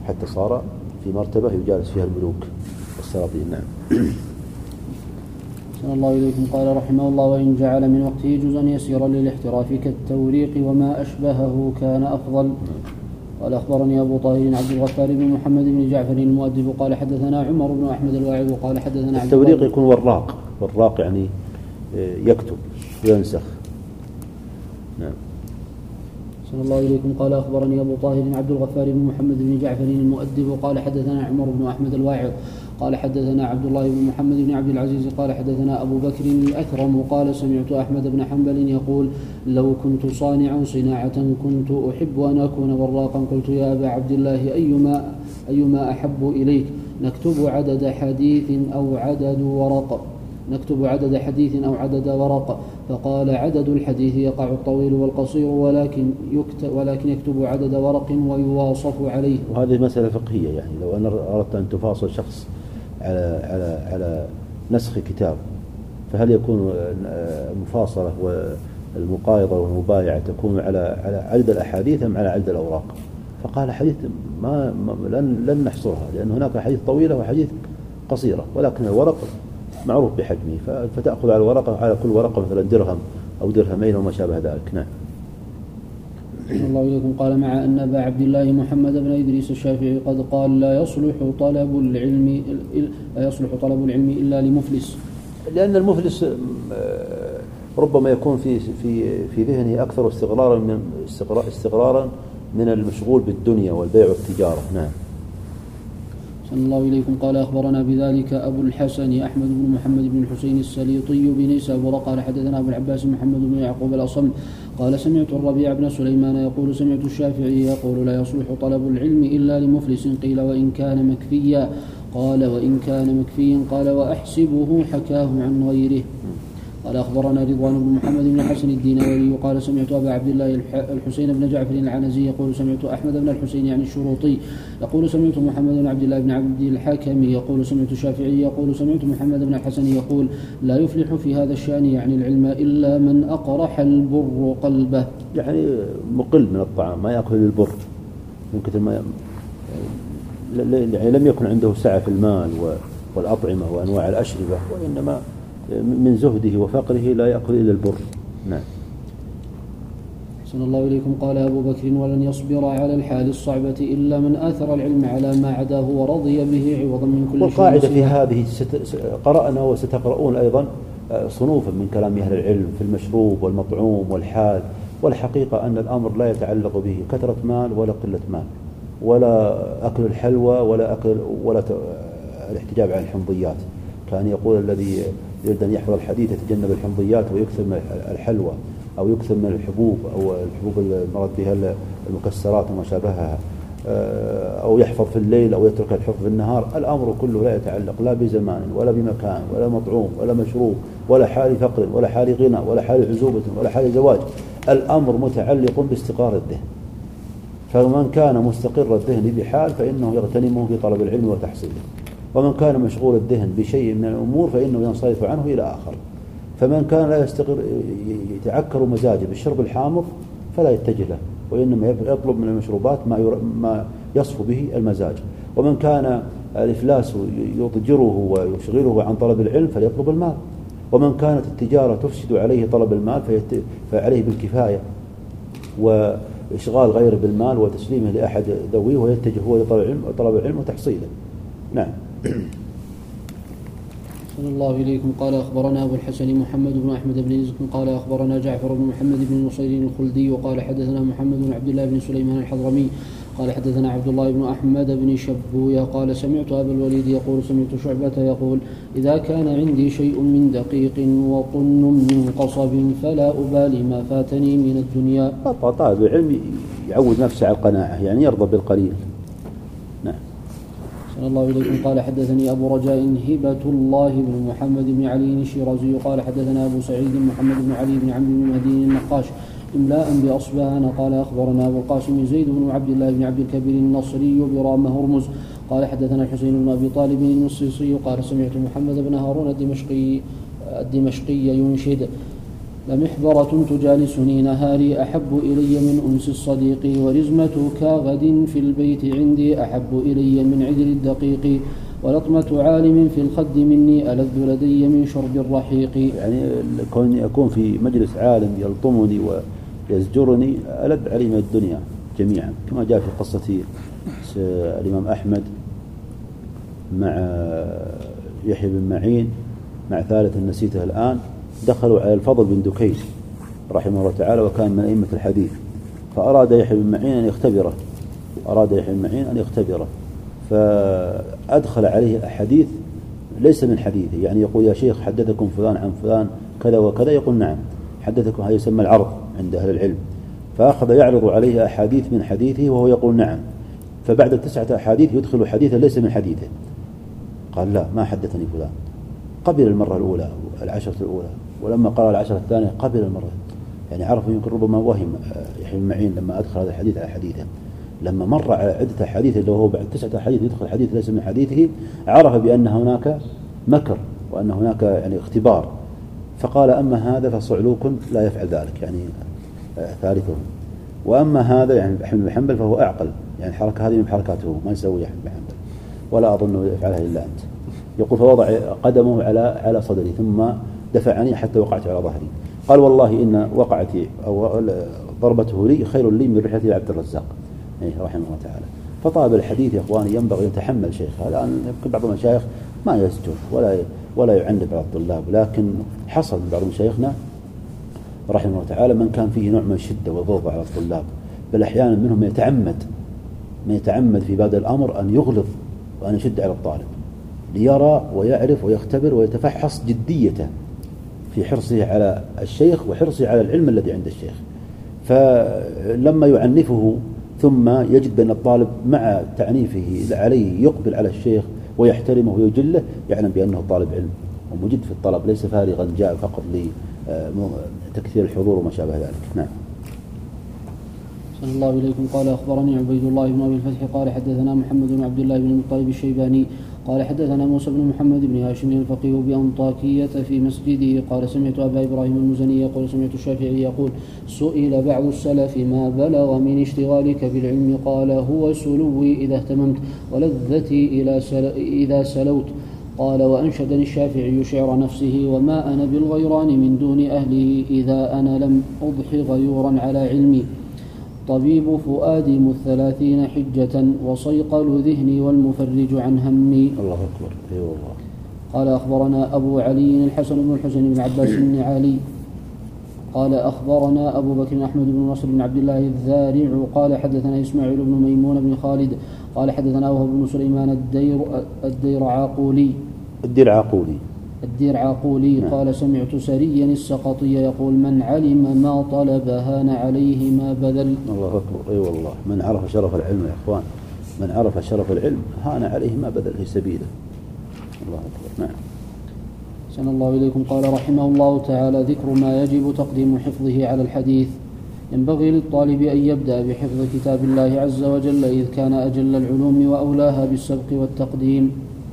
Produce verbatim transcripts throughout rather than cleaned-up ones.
حتى صار في مرتبة يجالس فيها الملوك والسلاطين. نعم. صلى الله إليكم. قال رحمه الله: وإن جعل من وقته جزءا يسيرا للاحتراف كالتوريق وما أشبهه كان أفضل. قال أخبرني أبو طاهر عبد الغفار بن محمد بن جعفر المؤدب قال حدثنا عمر بن أحمد الواعظ قال حدثنا عبد التوريق يكون وراق، والراق يعني يكتب وينسخ. نعم. صلى الله إليكم. قال أخبرني أبو طاهر عبد الغفار بن محمد بن جعفر المؤدب قال حدثنا عمر بن أحمد الواعظ قال حدثنا عبد الله بن محمد بن عبد العزيز قال حدثنا أبو بكر الأكرم قال سمعت أحمد بن حنبل يقول: لو كنت صانعا صناعة كنت أحب أن أكون براقا. قلت: يا أبا عبد الله أيما, أيما أحب إليك؟ نكتب عدد حديث أو عدد ورق نكتب عدد حديث أو عدد ورق. فقال: عدد الحديث يقع الطويل والقصير ولكن يكتب, ولكن يكتب عدد ورق ويواصف عليه. وهذه مسألة فقهية، يعني لو أن أردت أن تفاصل شخص على على على نسخ كتاب، فهل يكون المفاصلة والمقايضة والمبايعة تكون على على عدد الأحاديث أم على عدد الأوراق؟ فقال: حديث ما, ما لن لن نحصرها، لأن هناك حديث طويلة وحديث قصيرة، ولكن الورق معروف بحجمه، فتأخذ على الورقة على كل ورقة مثلا درهم أو درهمين وما شابه ذلك. نعم. الله إليكم. قال: مع أن أبا عبد الله محمد بن إدريس الشافعي قد قال: لا يصلح طلب العلم لا يصلح طلب العلم إلا لمفلس. لأن المفلس ربما يكون في في في ذهنه أكثر استغرارا من استغرارا من المشغول بالدنيا والبيع والتجارة. نعم. صلى الله إليكم. قال: أخبرنا بذلك أبو الحسن أحمد بن محمد بن الحسين السليطي بنيسابور قال حدثنا أبو العباس محمد بن يعقوب الأصم قال: سمعت الربيع بن سليمان يقول: سمعت الشافعي يقول: لا يصلح طلب العلم إلا لمفلس. قيل: وإن كان مكفيا؟ قال: وإن كان مكفيا. قال: وأحسبه حكاه عن غيره. قال: أخبرنا رضوان بن محمد بن حسن الدينوري قال: سمعت أبا عبد الله الحسين بن جعفر العنزي يقول: سمعت أحمد بن الحسين يعني الشروطي يقول: سمعت محمد بن عبد الله بن عبد الحكم يقول: سمعت الشافعي يقول: سمعت محمد بن الحسن يقول: لا يفلح في هذا الشأن يعني العلم إلا من أقرح البر قلبه. يعني مقل من الطعام، ما يأكل البر من كثر ما يعني لم يكن عنده سعة في المال والأطعمة وأنواع الأشربة، وإنما من زهده وفقره لا يأكل إلا البر. نعم. صلى الله إليكم. قال أبو بكر: ولن يصبر على الحال الصعبة إلا من آثر العلم على ما عداه ورضي به عوضا من كل شيء. والقاعدة في هذه قرأنا وستقرؤون أيضا صنوفا من كلام أهل العلم في المشروب والمطعوم والحال، والحقيقة أن الأمر لا يتعلق به كثرة مال ولا قلة مال ولا أكل الحلوى ولا أكل ولا الاحتجاب عن الحمضيات. كان يقول: الذي يريد أن يحفظ الحديث يتجنب الحمضيات ويكثر من الحلوى أو يكثر من الحبوب أو الحبوب المراد بها المكسرات وما شابهها، أو يحفظ في الليل أو يترك الحفظ في النهار. الأمر كله لا يتعلق لا بزمان ولا بمكان ولا مطعوم ولا مشروب ولا حال فقر ولا حال غنى ولا حال عزوبة ولا حال زواج. الأمر متعلق باستقرار الذهن، فمن كان مستقر الذهن بحال فإنه يغتنمه في طلب العلم وتحصيله، ومن كان مشغول الذهن بشيء من الأمور فإنه ينصرف عنه إلى آخر. فمن كان لا يستقر يتعكر مزاجه بالشرب الحامض فلا يتجه له، وإنما يطلب من المشروبات ما ما يصفو به المزاج. ومن كان الإفلاس يضجره ويشغله عن طلب العلم فليطلب المال. ومن كانت التجارة تفسد عليه طلب المال فعليه بالكفاية وإشغال غيره بالمال وتسليمه لأحد ذويه ويتجه هو لطلب العلم وطلب العلم وتحصيله. نعم. صلى الله إليكم. قال: أخبرنا أبو الحسن محمد بن أحمد بن رزق قال: أخبرنا جعفر بن محمد بن نصير الخلدي وقال: حدثنا محمد بن عبد الله بن سليمان الحضرمي قال: حدثنا عبد الله بن أحمد بن شبوية قال: سمعت أبا الوليد يقول: سمعت شعبة يقول: إذا كان عندي شيء من دقيق وطن من قصب فلا أبالي ما فاتني من الدنيا. طالب العلم يعود نفسه على القناعة، يعني يرضى بالقليل. نعم. صلى الله إليكم. قال: حدثني أبو رجاء هبة الله بن محمد بن علي الشيرازي قال: حدثنا أبو سعيد محمد بن علي بن عمرو بن مهدي النقاش إملاء بأصبهان قال: أخبرنا أبو القاسم زيد بن عبد الله بن عبد الكبير النصري برامة هرمز قال: حدثنا الحسين بن أبي طالب المصيصي قال: سمعت محمد بن هارون الدمشقي الدمشقي ينشد: لمحبرة تجالسني نهاري أحب إلي من أنس الصديق ورزمة كاغد في البيت عندي أحب إلي من عذر الدقيق ولطمة عالم في الخد مني ألذ لدي من شرب الرحيق. يعني كون يكون في مجلس عالم يلطمني ويزجرني ألذ علي من الدنيا جميعا، كما جاء في قصة الإمام أحمد مع يحيى بن معين مع ثالث نسيته الآن، دخلوا على الفضل بن دكين رحمه الله تعالى وكان من أئمة الحديث، فأراد يحيى بن معين أن يختبره أراد يحيى بن معين أن يختبره فأدخل عليه أحاديث ليس من حديثه، يعني يقول يا شيخ حدثكم فلان عن فلان كذا وكذا، يقول نعم حدثكم، هذا يسمى العرض عند أهل العلم، فأخذ يعرض عليه أحاديث من حديثه وهو يقول نعم، فبعد تسعة أحاديث يدخل حديثا ليس من حديثه، قال لا ما حدثني فلان، قبل المرة الأولى العشرة الأولى، ولما قرأ العشرة الثانية قبل المرة، يعني عرف يمكن ربما وهم يحيى بن معين لما أدخل هذا الحديث على حديثه، لما مر على عدة حديث اللي هو بعد تسعة أحاديث يدخل حديث ليس من حديثه، عرف بأن هناك مكر وأن هناك يعني اختبار، فقال أما هذا فصعلوك لا يفعل ذلك، يعني ثالثهم، وأما هذا يعني أحمد بن حنبل فهو أعقل، يعني الحركة هذه من حركاته ما يسوي أحمد بن حنبل ولا أظن يفعلها إلا أنت. يقول فوضع قدمه على على صدري ثم دفعني حتى وقعت على ظهري، قال والله إن وقعتي أو ضربته لي خير لي من رحلتي لعبد الرزاق رحمه الله تعالى. فطالب الحديث يا إخواني ينبغي أن يتحمل شيخ، الآن يمكن بعض المشايخ ما يستر ولا ولا يعنف على الطلاب، لكن حصل من بعض مشايخنا رحمه الله تعالى من كان فيه نوع من الشدة والضغط على الطلاب، بل أحيانا منهم يتعمد من يتعمد في بعض الأمر أن يغلظ وأن يشد على الطالب ليرى ويعرف ويختبر ويتفحص جديته في حرصه على الشيخ وحرصه على العلم الذي عند الشيخ، فلما يعنفه ثم يجد بأن الطالب مع تعنيفه عليه يقبل على الشيخ ويحترمه ويجله، يعلم بأنه طالب علم ومجد في الطلب ليس فارغا جاء فقط لتكثير الحضور وما شابه ذلك. نعم. صلى الله إليكم. قال أخبرني عبيد الله بن أبي الفتح قال حدثنا محمد بن عبد الله بن المطلب الشيباني قال حدثنا موسى بن محمد بن هاشم الفقيه بأنطاكية في مسجده قال سمعت أبا إبراهيم المزني يقول سمعت الشافعي يقول سئل بعض السلف ما بلغ من اشتغالك بالعلم قال هو سلوي إذا اهتممت ولذتي إلى سل... إذا سلوت. قال وأنشدني الشافعي شعر نفسه وما أنا بالغيران من دون أهله إذا أنا لم أضحي غيورا على علمي. طبيب فؤادي مثلاثين حجة وصيقل ذهني والمفرج عن همي. الله أكبر. أي والله. قال أخبرنا أبو علي الحسن بن الحسين بن عباس النعالي قال أخبرنا أبو بكر أحمد بن نصر بن عبد الله الذارع قال حدثنا إسماعيل بن ميمون بن خالد قال حدثنا وهب بن سليمان الدير الدير عاقولي الدير عاقولي الدير عاقولي نعم. قال سمعت سريا السقطي يقول من علم ما طلب هان عليه ما بذل. الله أكبر. أي أيوة والله. من عرف شرف العلم يا إخوان، من عرف شرف العلم هان عليه ما بذل في سبيله. الله أكبر. نعم. سن الله إليكم. قال رحمه الله تعالى ذكر ما يجب تقديم حفظه على الحديث. ينبغي للطالب أن يبدأ بحفظ كتاب الله عز وجل إذ كان أجل العلوم وأولاها بالسبق والتقديم.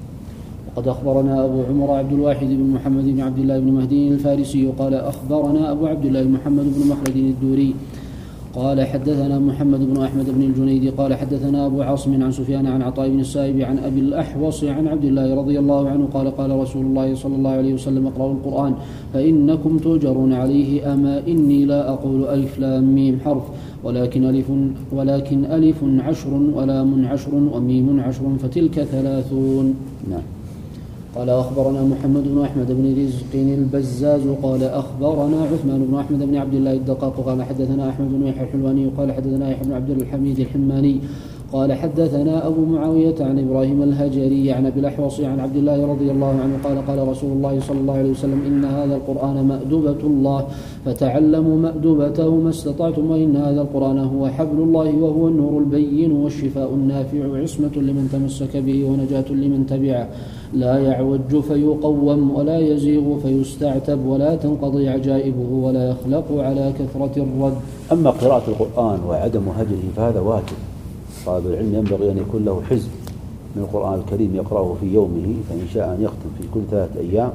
قد أخبرنا أبو عمر عبد الواحد بن محمد بن عبد الله بن مهدي الفارسي قال أخبرنا أبو عبد الله محمد بن مخلد الدوري قال حدثنا محمد بن أحمد بن الجنيد قال حدثنا أبو عاصم عن سفيان عن عطاء بن السائب عن أبي الأحوص عن عبد الله رضي الله عنه قال قال رسول الله صلى الله عليه وسلم اقرأوا القرآن فإنكم تؤجرون عليه أما إني لا أقول ألف لام ميم حرف ولكن ألف ولكن ألف عشر ولام عشر وميم عشر فتلك ثلاثون. نعم. قال أخبرنا محمد بن أحمد بن رزق البزاز قال أخبرنا عثمان بن أحمد بن عبد الله الدقاق قال حدثنا أحمد بن يحيى الحلواني قال حدثنا يحيى بن عبد الحميد الحماني قال حدثنا أبو معاوية عن إبراهيم الهجري عن أبي الأحوص عن عبد الله رضي الله عنه قال قال رسول الله صلى الله عليه وسلم إن هذا القرآن مأدبة الله فتعلموا مأدبته ما استطعتم وإن هذا القرآن هو حبل الله وهو النور البين والشفاء النافع عصمة لمن تمسك به ونجاة لمن تبعه لا يعوج فيقوم ولا يزيغ فيستعتب ولا تنقضي عجائبه ولا يخلق على كثرة الرد. أما قراءة القرآن وعدم هجره فهذا واجب. طالب العلم ينبغي أن يكون له حزب من القرآن الكريم يقرأه في يومه، فإن شاء أن يختم في كل ثلاثة أيام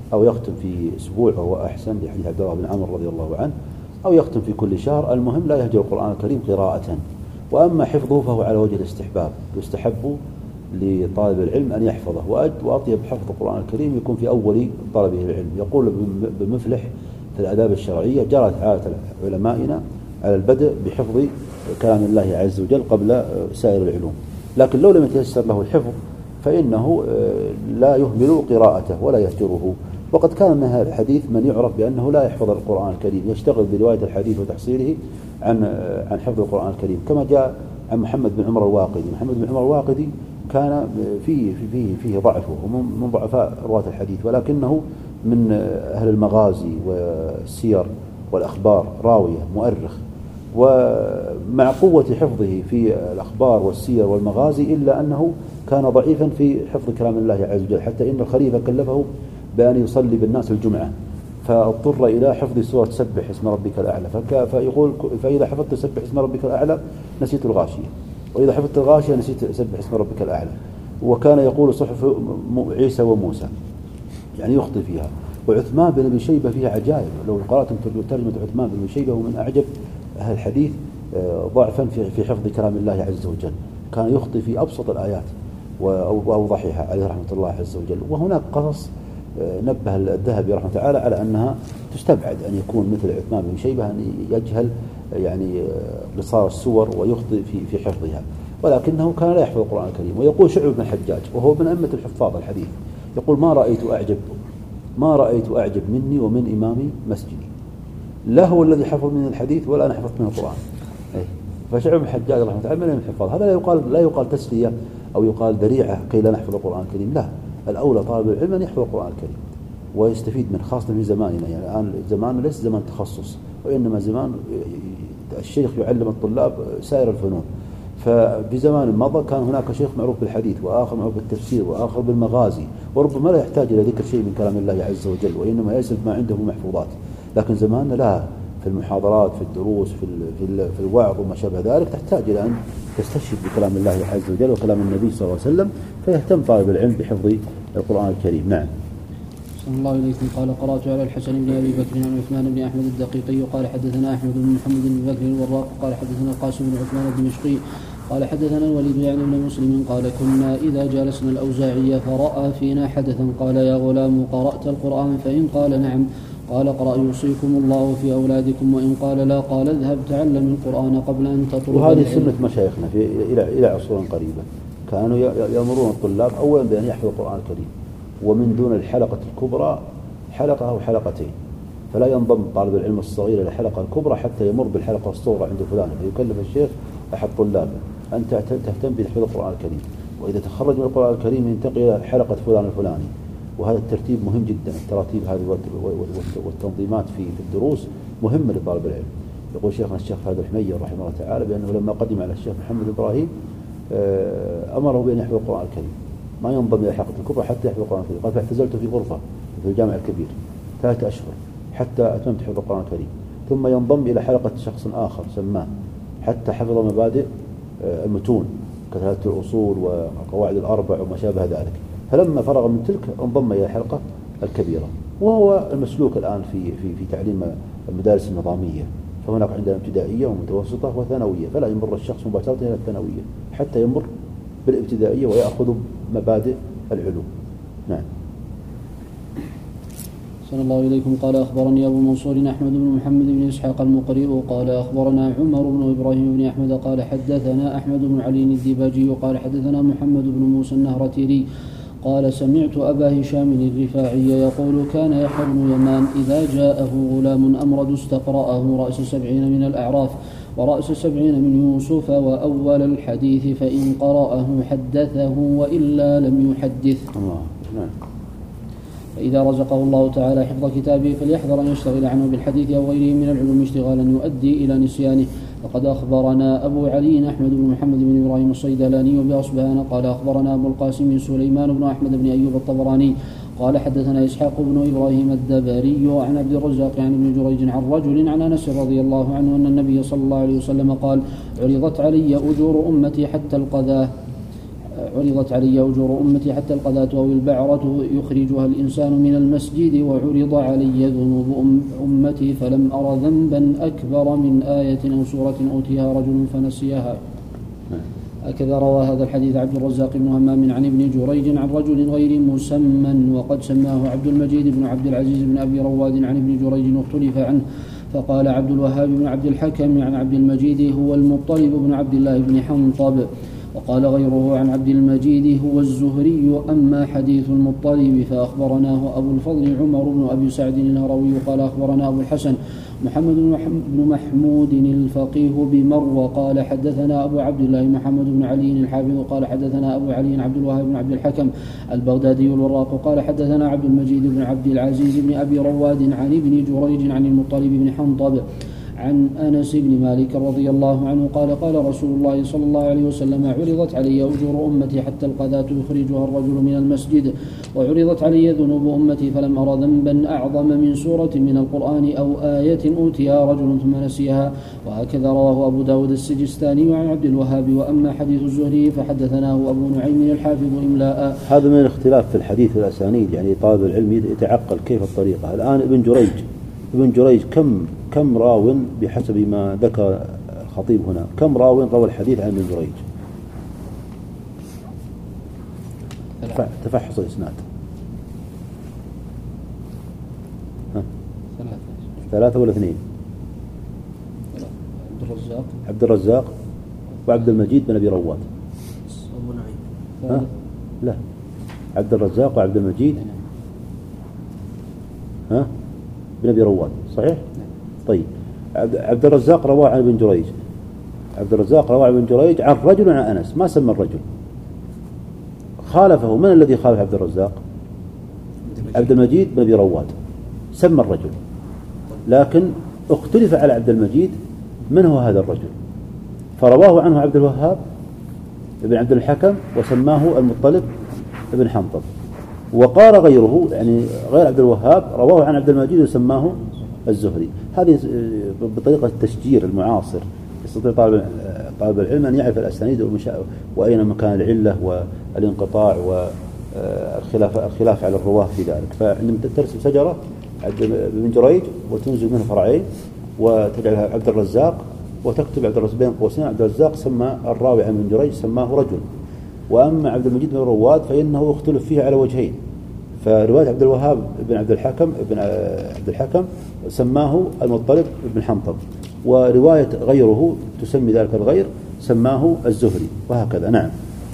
أو يختم في أسبوع وهو أحسن لحديث عبد الله بن عمرو رضي الله عنه، أو يختم في كل شهر. المهم لا يهجر القرآن الكريم قراءة. وأما حفظه فهو على وجه الاستحباب، يستحب لطالب العلم أن يحفظه، وأطيب حفظ القرآن الكريم يكون في أول طلبه العلم. يقول بمفلح في الآداب الشرعية: جرت عادة علمائنا على البدء بحفظ كلام الله عز وجل قبل سائر العلوم، لكن لو لم يتيسر له الحفظ فإنه لا يهمل قراءته ولا يهجره. وقد كان من هذا الحديث من يعرف بأنه لا يحفظ القرآن الكريم، يشتغل برواية الحديث وتحصيله عن عن حفظ القرآن الكريم، كما جاء عن محمد بن عمر الواقدي. محمد بن عمر الواقدي كان فيه فيه فيه ضعفه، ومن ضعفاء رواة الحديث، ولكنه من أهل المغازي والسير والأخبار، راوية مؤرخ، ومع قوة حفظه في الأخبار والسير والمغازي إلا أنه كان ضعيفا في حفظ كلام الله عز وجل، حتى إن الخليفة كلفه بأن يصلي بالناس الجمعة، فاضطر إلى حفظ سورة سبح اسم ربك الأعلى، فيقول: فإذا حفظت سبح اسم ربك الأعلى نسيت الغاشية، وإذا حفظت الغاشية نسيت سبح اسم ربك الأعلى. وكان يقول: صحف عيسى وموسى، يعني يخطئ فيها. وعثمان بن أبي شيبة فيها عجائب، لو قرأتم ترجمة عثمان بن أبي شيبة ومن أعجب أهل الحديث ضعفا في حفظ كلام الله عز وجل، كان يخطئ في أبسط الآيات وأوضحها عليه رحمة الله عز وجل. وهناك قصص نبه الذهبي رحمه تعالى على أنها تستبعد أن يكون مثل عثمان بن شيبة أن يجهل يعني قصار السور ويخطئ في في حفظها، ولكنه كان لا يحفظ القرآن الكريم. ويقول شعب بن الحجاج وهو من أئمة الحفاظ الحديث، يقول: ما رأيت أعجب ما رأيت أعجب مني ومن إمامي مسجدي، لا هو الذي حفظ من الحديث ولا أنا حفظت من القرآن. فشعب بن الحجاج رحمه الله من الحفاظ. هذا لا يقال لا يقال تسلية أو يقال ذريعة كي لا نحفظ القرآن الكريم، لا، الأولى طالب العلم أن يحفظ القرآن الكريم ويستفيد منه، خاصة في زماننا. يعني الآن زماننا ليس زمان تخصص، وإنما زمان الشيخ يعلم الطلاب سائر الفنون. ففي زمان مضى كان هناك شيخ معروف بالحديث، وآخر معروف بالتفسير، وآخر بالمغازي، وربما لا يحتاج إلى ذكر شيء من كلام الله عز وجل، وإنما يسلك ما عنده محفوظات. لكن زماننا لا، في المحاضرات، في الدروس، في في في الوعظ وما شابه ذلك، تحتاج إلى أن تستشهد بكلام الله عز وجل وكلام النبي صلى الله عليه وسلم، فيهتم طالب العلم بحفظ القرآن الكريم. نعم. صلى الله عليكم. قال: قرأت على الحسن بن أبي بكر عن عثمان بن أحمد الدقيقي قال: حدثنا أحمد بن محمد بن بكر الوراق قال: حدثنا القاسم بن عثمان الدمشقي قال: حدثنا الوليد يعني بن مسلم قال: كنا إذا جالسنا الأوزاعية فرأى فينا حدثا قال: يا غلام قرأت القرآن؟ فإن قال: نعم، قال: اقرأ يوصيكم الله في أولادكم، وإن قال: لا، قال: اذهب تعلم القرآن قبل أن تطلب. وهذه سنة مشايخنا في إلى إلى عصور قريبة، كانوا يأمرون الطلاب أولا بأن يحفظوا القرآن الكريم، ومن دون الحلقة الكبرى حلقة أو حلقتين، فلا ينضم طالب العلم الصغير إلى الحلقة الكبرى حتى يمر بالحلقة الصغرى عند فلان، فيكلف الشيخ أحد طلابه أن تهتم بحفظ القرآن الكريم، وإذا تخرج من القرآن الكريم ينتقل إلى حلقة فلان الفلاني. وهذا الترتيب مهم جدا، التراتيب هذه والتنظيمات في الدروس مهمة لطالب العلم. يقول شيخنا الشيخ فهد الحمير رحمه الله تعالى بأنه لما قدم على الشيخ محمد إبراهيم أمره بأن يحفظ القرآن الكريم، ما ينضم إلى الحلقة الكبرى حتى يحفظ القرآن الكريم. قال: فاعتزلت في غرفة في الجامع الكبير ثلاثة أشهر حتى أتممت حفظ القرآن الكريم، ثم ينضم إلى حلقة شخص آخر سمان حتى حفظ مبادئ المتون كثلاثة الأصول وقواعد الأربع وما شابه ذلك. فلما فرغ من تلك انضم إلى الحلقة الكبيرة، وهو المسلوك الآن في في في تعليم المدارس النظامية. فهناك عندنا ابتدائية ومتوسطة وثانوية، فلا يمر الشخص مباشرة إلى الثانوية حتى يمر بالابتدائية ويأخذ مبادئ العلوم. نعم. صلى الله إليكم. قال: أخبرني أبو منصور أحمد بن محمد بن إسحاق المقرئ قال: أخبرنا عمر بن إبراهيم بن أحمد قال: حدثنا أحمد بن علي الديباجي قال: حدثنا محمد بن موسى النهرتيري قال: سمعت أبا هشام الرفاعي يقول: كان يحيى بن يمان إذا جاءه غلام أمرد استقرأه رأس سبعين من الأعراف ورأس سبعين من يوسف وأول الحديث، فإن قرأه حدثه وإلا لم يحدث. الله. نعم. فإذا رزقه الله تعالى حفظ كتابه فليحذر أن يشتغل عنه بالحديث أو غيره من العلوم اشتغالا يؤدي إلى نسيانه. وقد أخبرنا أبو علي أحمد بن محمد بن إبراهيم الصيدلاني بأصبهان قال: أخبرنا أبو القاسم سليمان بن أحمد بن أيوب الطبراني قال: حدثنا إسحاق بن إبراهيم الدبري عن عبد الرزاق عن ابن جريج عن رجل عن أنس رضي الله عنه أن النبي صلى الله عليه وسلم قال: عرضت علي أجور أمتي حتى القذاة عرضت علي أجور أمتي حتى القذاة أو البعرة يخرجها الإنسان من المسجد، وعرض علي ذنوب أمتي فلم أر ذنبا أكبر من آية أو سورة أوتيها رجل فنسيها. هكذا روى هذا الحديث عبد الرزاق بن همام عن ابن جريج عن رجل غير مسمى، وقد سماه عبد المجيد بن عبد العزيز بن أبي رواد عن ابن جريج واختلف عنه، فقال عبد الوهاب بن عبد الحكم عن عبد المجيد هو المطلب بن عبد الله بن حنطب، وقال غيره عن عبد المجيد هو الزهري. أما حديث المطلب فأخبرناه أبو الفضل عمر بن أبي سعد الهروي قال أخبرنا أبو الحسن محمد بن محمود الفقيه بمروى قال حدثنا أبو عبد الله محمد بن علي الحافظ قال حدثنا أبو علي عبد الوهاب بن عبد الحكم البغدادي الوراق قال حدثنا عبد المجيد بن عبد العزيز بن أبي رواد عن ابن جريج عن المطلب بن حنطب عن أنس بن مالك رضي الله عنه قال قال رسول الله صلى الله عليه وسلم عرضت علي أجور أمتي حتى القذاة يخرجها الرجل من المسجد، وعرضت علي ذنوب أمتي فلم أر ذنبا أعظم من سورة من القرآن أو آية أوتيها رجل ثم نسيها. وهكذا رواه أبو داود السجستاني عن عبد الوهاب. وأما حديث الزهري فحدثناه أبو نعيم الحافظ إملاء. هذا من الاختلاف في الحديث والأسانيد، يعني طالب العلم يتعقل كيف الطريقة. الآن ابن جريج ابن جريج كم كم راو بحسب ما ذكر الخطيب هنا، كم راو روى الحديث عن ابن جريج؟ تفحص الإسناد. ثلاثة ثلاثة ولا اثنين؟ عبد الرزاق عبد الرزاق وعبد المجيد بن أبي رواد. أبو نعيم. ها؟ لا، عبد الرزاق وعبد المجيد ها بن أبي رواد صحيح؟ طيب عبد الرزاق رواه عن ابن جريج، عبد الرزاق رواه عن ابن جريج عن رجل عن أنس، ما سمى الرجل، خالفه. من الذي خالف عبد الرزاق؟ عبد المجيد بن أبي رواد، سمى الرجل، لكن اختلف على عبد المجيد من هو هذا الرجل، فرواه عنه عبد الوهاب ابن عبد الحكم وسماه المطلب ابن حنطب، وقال غيره يعني غير عبد الوهاب رواه عن عبد المجيد وسماه الزهري. هذه بطريقة التشجير المعاصر يستطيع طالب طالب العلم أن يعرف الأسانيد وأين مكان العلة والانقطاع والخلاف الخلاف على الرواة في ذلك. فعندما ترسم شجرة ابن جريج وتنزل منها فرعين وتجعلها عبد الرزاق وتكتب عبد الرزاق بين قوسين عبد الرزاق سمى الراوي عن ابن جريج سماه رجل. وأما عبد المجيد بن رواد فإنه يختلف فيه على وجهين، فرواية عبد الوهاب بن عبد الحكم ابن عبد الحكم سماه المطلب بن حنطب، ورواية غيره تسمي ذلك الغير سماه الزهري، وهكذا. نعم.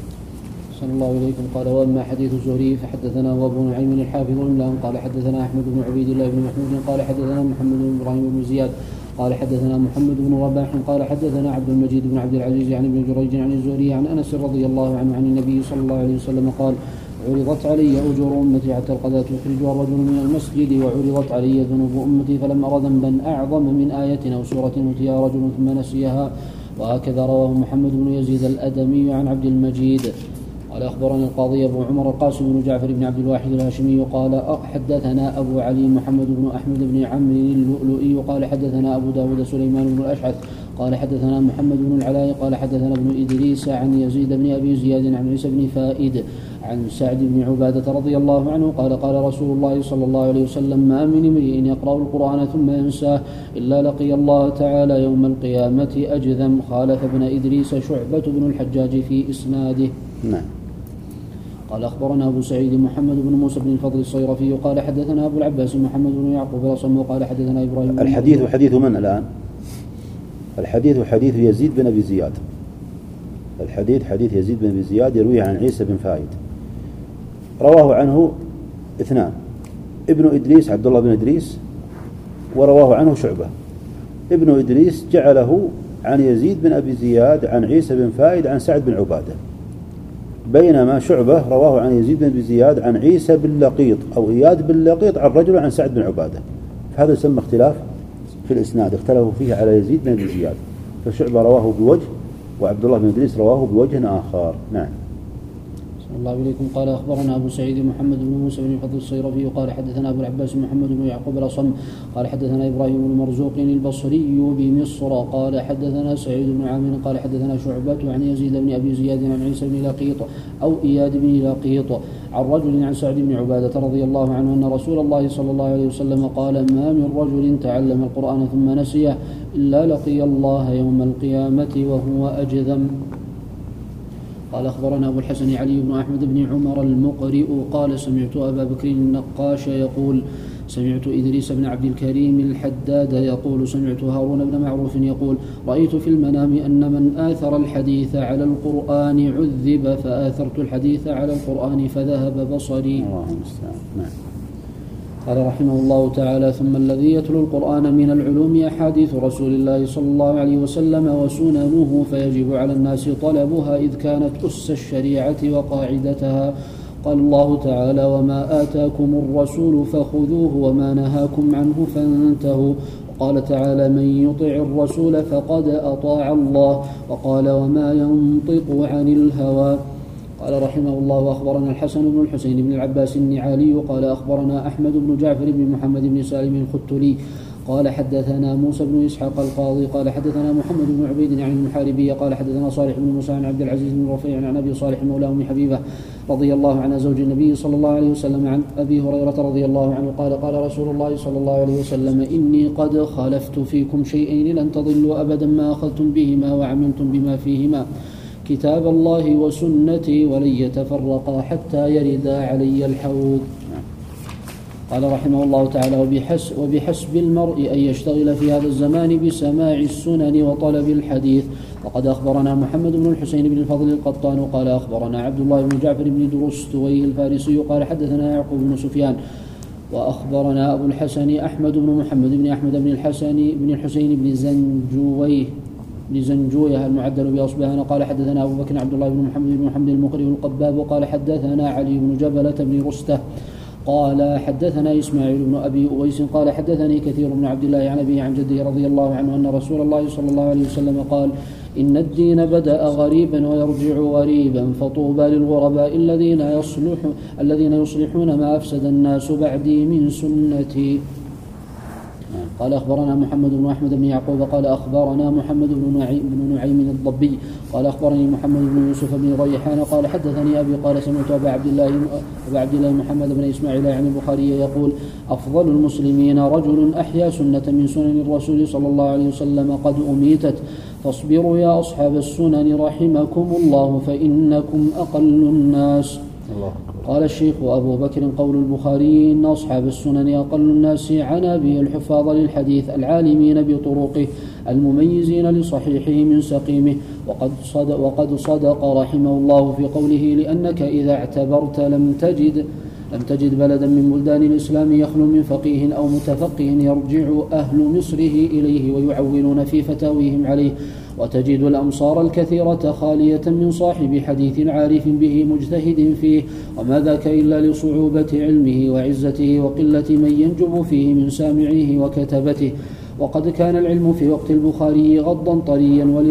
صلى الله عليكم. قال وأما حديث الزهري فحدثنا أبو نعيم الحافظ إملاء قال حدثنا أحمد بن عبيد الله بن محمود قال حدثنا محمد بن إبراهيم بن زياد قال حدثنا محمد بن رباح قال حدثنا عبد المجيد بن عبد العزيز عن ابن جريج عن الزهري عن أنس رضي الله عنه عن النبي صلى الله عليه وسلم قال عرضت علي أجور أمتي حتى القذاة يخرجها الرجل من المسجد، وعرضت علي ذنوب أمتي فلم أر ذنبا أعظم من آية أو سورة أوتيها رجل ثم نسيها. وهكذا رواه محمد بن يزيد الأدمي عن عبد المجيد قال أخبرنا القاضي أبو عمر القاسم بن جعفر بن عبد الواحد الهاشمي قال حدثنا أبو علي محمد بن أحمد بن عمرو اللؤلؤي قال حدثنا أبو داود سليمان بن الأشعث قال حدثنا محمد بن العلاء قال حدثنا ابن إدريس عن يزيد بن أبي زياد عن عيسى بن فائد عن سعد بن عبادة رضي الله عنه قال قال رسول الله صلى الله عليه وسلم ما من امرئ يقرأ القرآن ثم ينساه إلا لقي الله تعالى يوم القيامة أجذم. خالف ابن إدريس شعبة بن الحجاج في إسناده. نعم. قال أخبرنا أبو سعيد محمد بن موسى بن الفضل الصيرفي قال حدثنا أبو العباس محمد بن يعقوب الأصم قال حدثنا إبراهيم. الحديث حديث من الآن؟ الحديث حديث يزيد بن أبي زياد. الحديث حديث يزيد بن أبي زياد يرويه عن عيسى بن فائد، رواه عنه اثنان، ابن إدريس عبد الله بن إدريس ورواه عنه شعبة. ابن إدريس جعله عن يزيد بن أبي زياد عن عيسى بن فائد عن سعد بن عبادة، بينما شعبة رواه عن يزيد بن أبي زياد عن عيسى بن لقيط أو إياد بن لقيط عن رجل عن سعد بن عبادة. فهذا يسمى اختلاف في الإسناد، اختلفوا فيه على يزيد بن أبي زياد، فشعبة رواه بوجه وعبد الله بن إدريس رواه بوجه آخر. نعم. الله إليكم قال أخبرنا أبو سعيد محمد بن موسى بن الفضل الصيرفي قال حدثنا أبو العباس محمد بن يعقوب الأصم قال حدثنا إبراهيم بن مرزوق البصري بمصر قال حدثنا سعيد بن عامر قال حدثنا شعبة عن يزيد بن أبي زياد عن عيسى بن لقيط أو إياد بن لقيط عن رجل عن سعد بن عبادة رضي الله عنه أن رسول الله صلى الله عليه وسلم قال ما من رجل تعلم القرآن ثم نسيه إلا لقي الله يوم القيامة وهو أجذم. قال أخبرنا أبو الحسن علي بن أحمد بن عمر المقرئ قال سمعت أبا بكر النقاش يقول سمعت إدريس بن عبد الكريم الحداد يقول سمعت هارون بن معروف يقول رأيت في المنام أن من آثر الحديث على القرآن عذب فآثرت الحديث على القرآن فذهب بصري. نعم. قال رحمه الله تعالى ثم الذي يتلو القرآن من العلوم أحاديث رسول الله صلى الله عليه وسلم وسننه فيجب على الناس طلبها إذ كانت أس الشريعة وقاعدتها. قال الله تعالى وما آتاكم الرسول فخذوه وما نهاكم عنه فانتهوا. وقال تعالى من يطع الرسول فقد أطاع الله. وقال وما ينطق عن الهوى. قال رحمه الله وأخبرنا الحسن بن الحسين بن العباس النعالي قال أخبرنا أحمد بن جعفر بن محمد بن سالم الختلي قال حدثنا موسى بن إسحاق القاضي قال حدثنا محمد بن عبيد عن المحاربية قال حدثنا صالح بن موسى عن عبد العزيز بن رفيع عن أبي صالح مولاه أم حبيبة رضي الله عنها زوج النبي صلى الله عليه وسلم عن أبي هريرة رضي الله عنه قال قال رسول الله صلى الله عليه وسلم إني قد خلفت فيكم شيئين لن تضلوا أبدا ما أخذتم بهما وعملتم بما فيهما كتاب الله وسنتي ولن يتفرقا حتى يردا علي الحوض. قال رحمه الله تعالى وبحسب, وبحسب المرء أن يشتغل في هذا الزمان بسماع السنن وطلب الحديث. وقد أخبرنا محمد بن الحسين بن الفضل القطان قال أخبرنا عبد الله بن جعفر بن درستويه الفارسي قال حدثنا يعقوب بن سفيان وأخبرنا أبو الحسن أحمد بن محمد بن أحمد بن الحسن بن الحسين بن زنجويه بن زنجويه المعدل بأصبهان قال حدثنا أبو بكر عبد الله بن محمد بن محمد المقري القباب قال حدثنا علي بن جبلة بن رسته قال حدثنا إسماعيل بن أبي أويس قال حدثني كثير بن عبد الله عن أبيه عن جده رضي الله عنه أن رسول الله صلى الله عليه وسلم قال إن الدين بدأ غريبا ويرجع غريبا فطوبى للغرباء الذين يصلح الذين يصلحون ما أفسد الناس بعدي من سنتي. قال أخبرنا محمد بن أحمد بن يعقوب قال أخبرنا محمد بن نعيم بن نعيم الضبي قال أخبرني محمد بن يوسف بن ريحان قال حدثني أبي قال سمعت أبا عبد الله أبا عبد الله محمد بن إسماعيل عن البخاري يقول أفضل المسلمين رجل أحيا سنة من سنن الرسول صلى الله عليه وسلم قد أميتت فاصبروا يا أصحاب السنن رحمكم الله فإنكم أقل الناس. الله. قال الشيخ أبو بكر قول البخاري إن أصحاب السنن أقل الناس عنابي الحفاظ للحديث العالمين بطرقه المميزين لصحيحه من سقيمه. وقد صدق, وقد صدق رحمه الله في قوله لأنك إذا اعتبرت لم تجد لم تجد بلدا من بلدان الإسلام يخلو من فقيه أو متفقه يرجع أهل مصره إليه ويعولون في فتاويهم عليه وتجد الأمصار الكثيرة خالية من صاحب حديث عارف به مجتهد فيه وما ذاك إلا لصعوبة علمه وعزته وقلة من ينجب فيه من سامعيه وكتبته. وقد كان العلم في وقت البخاري غضا طريا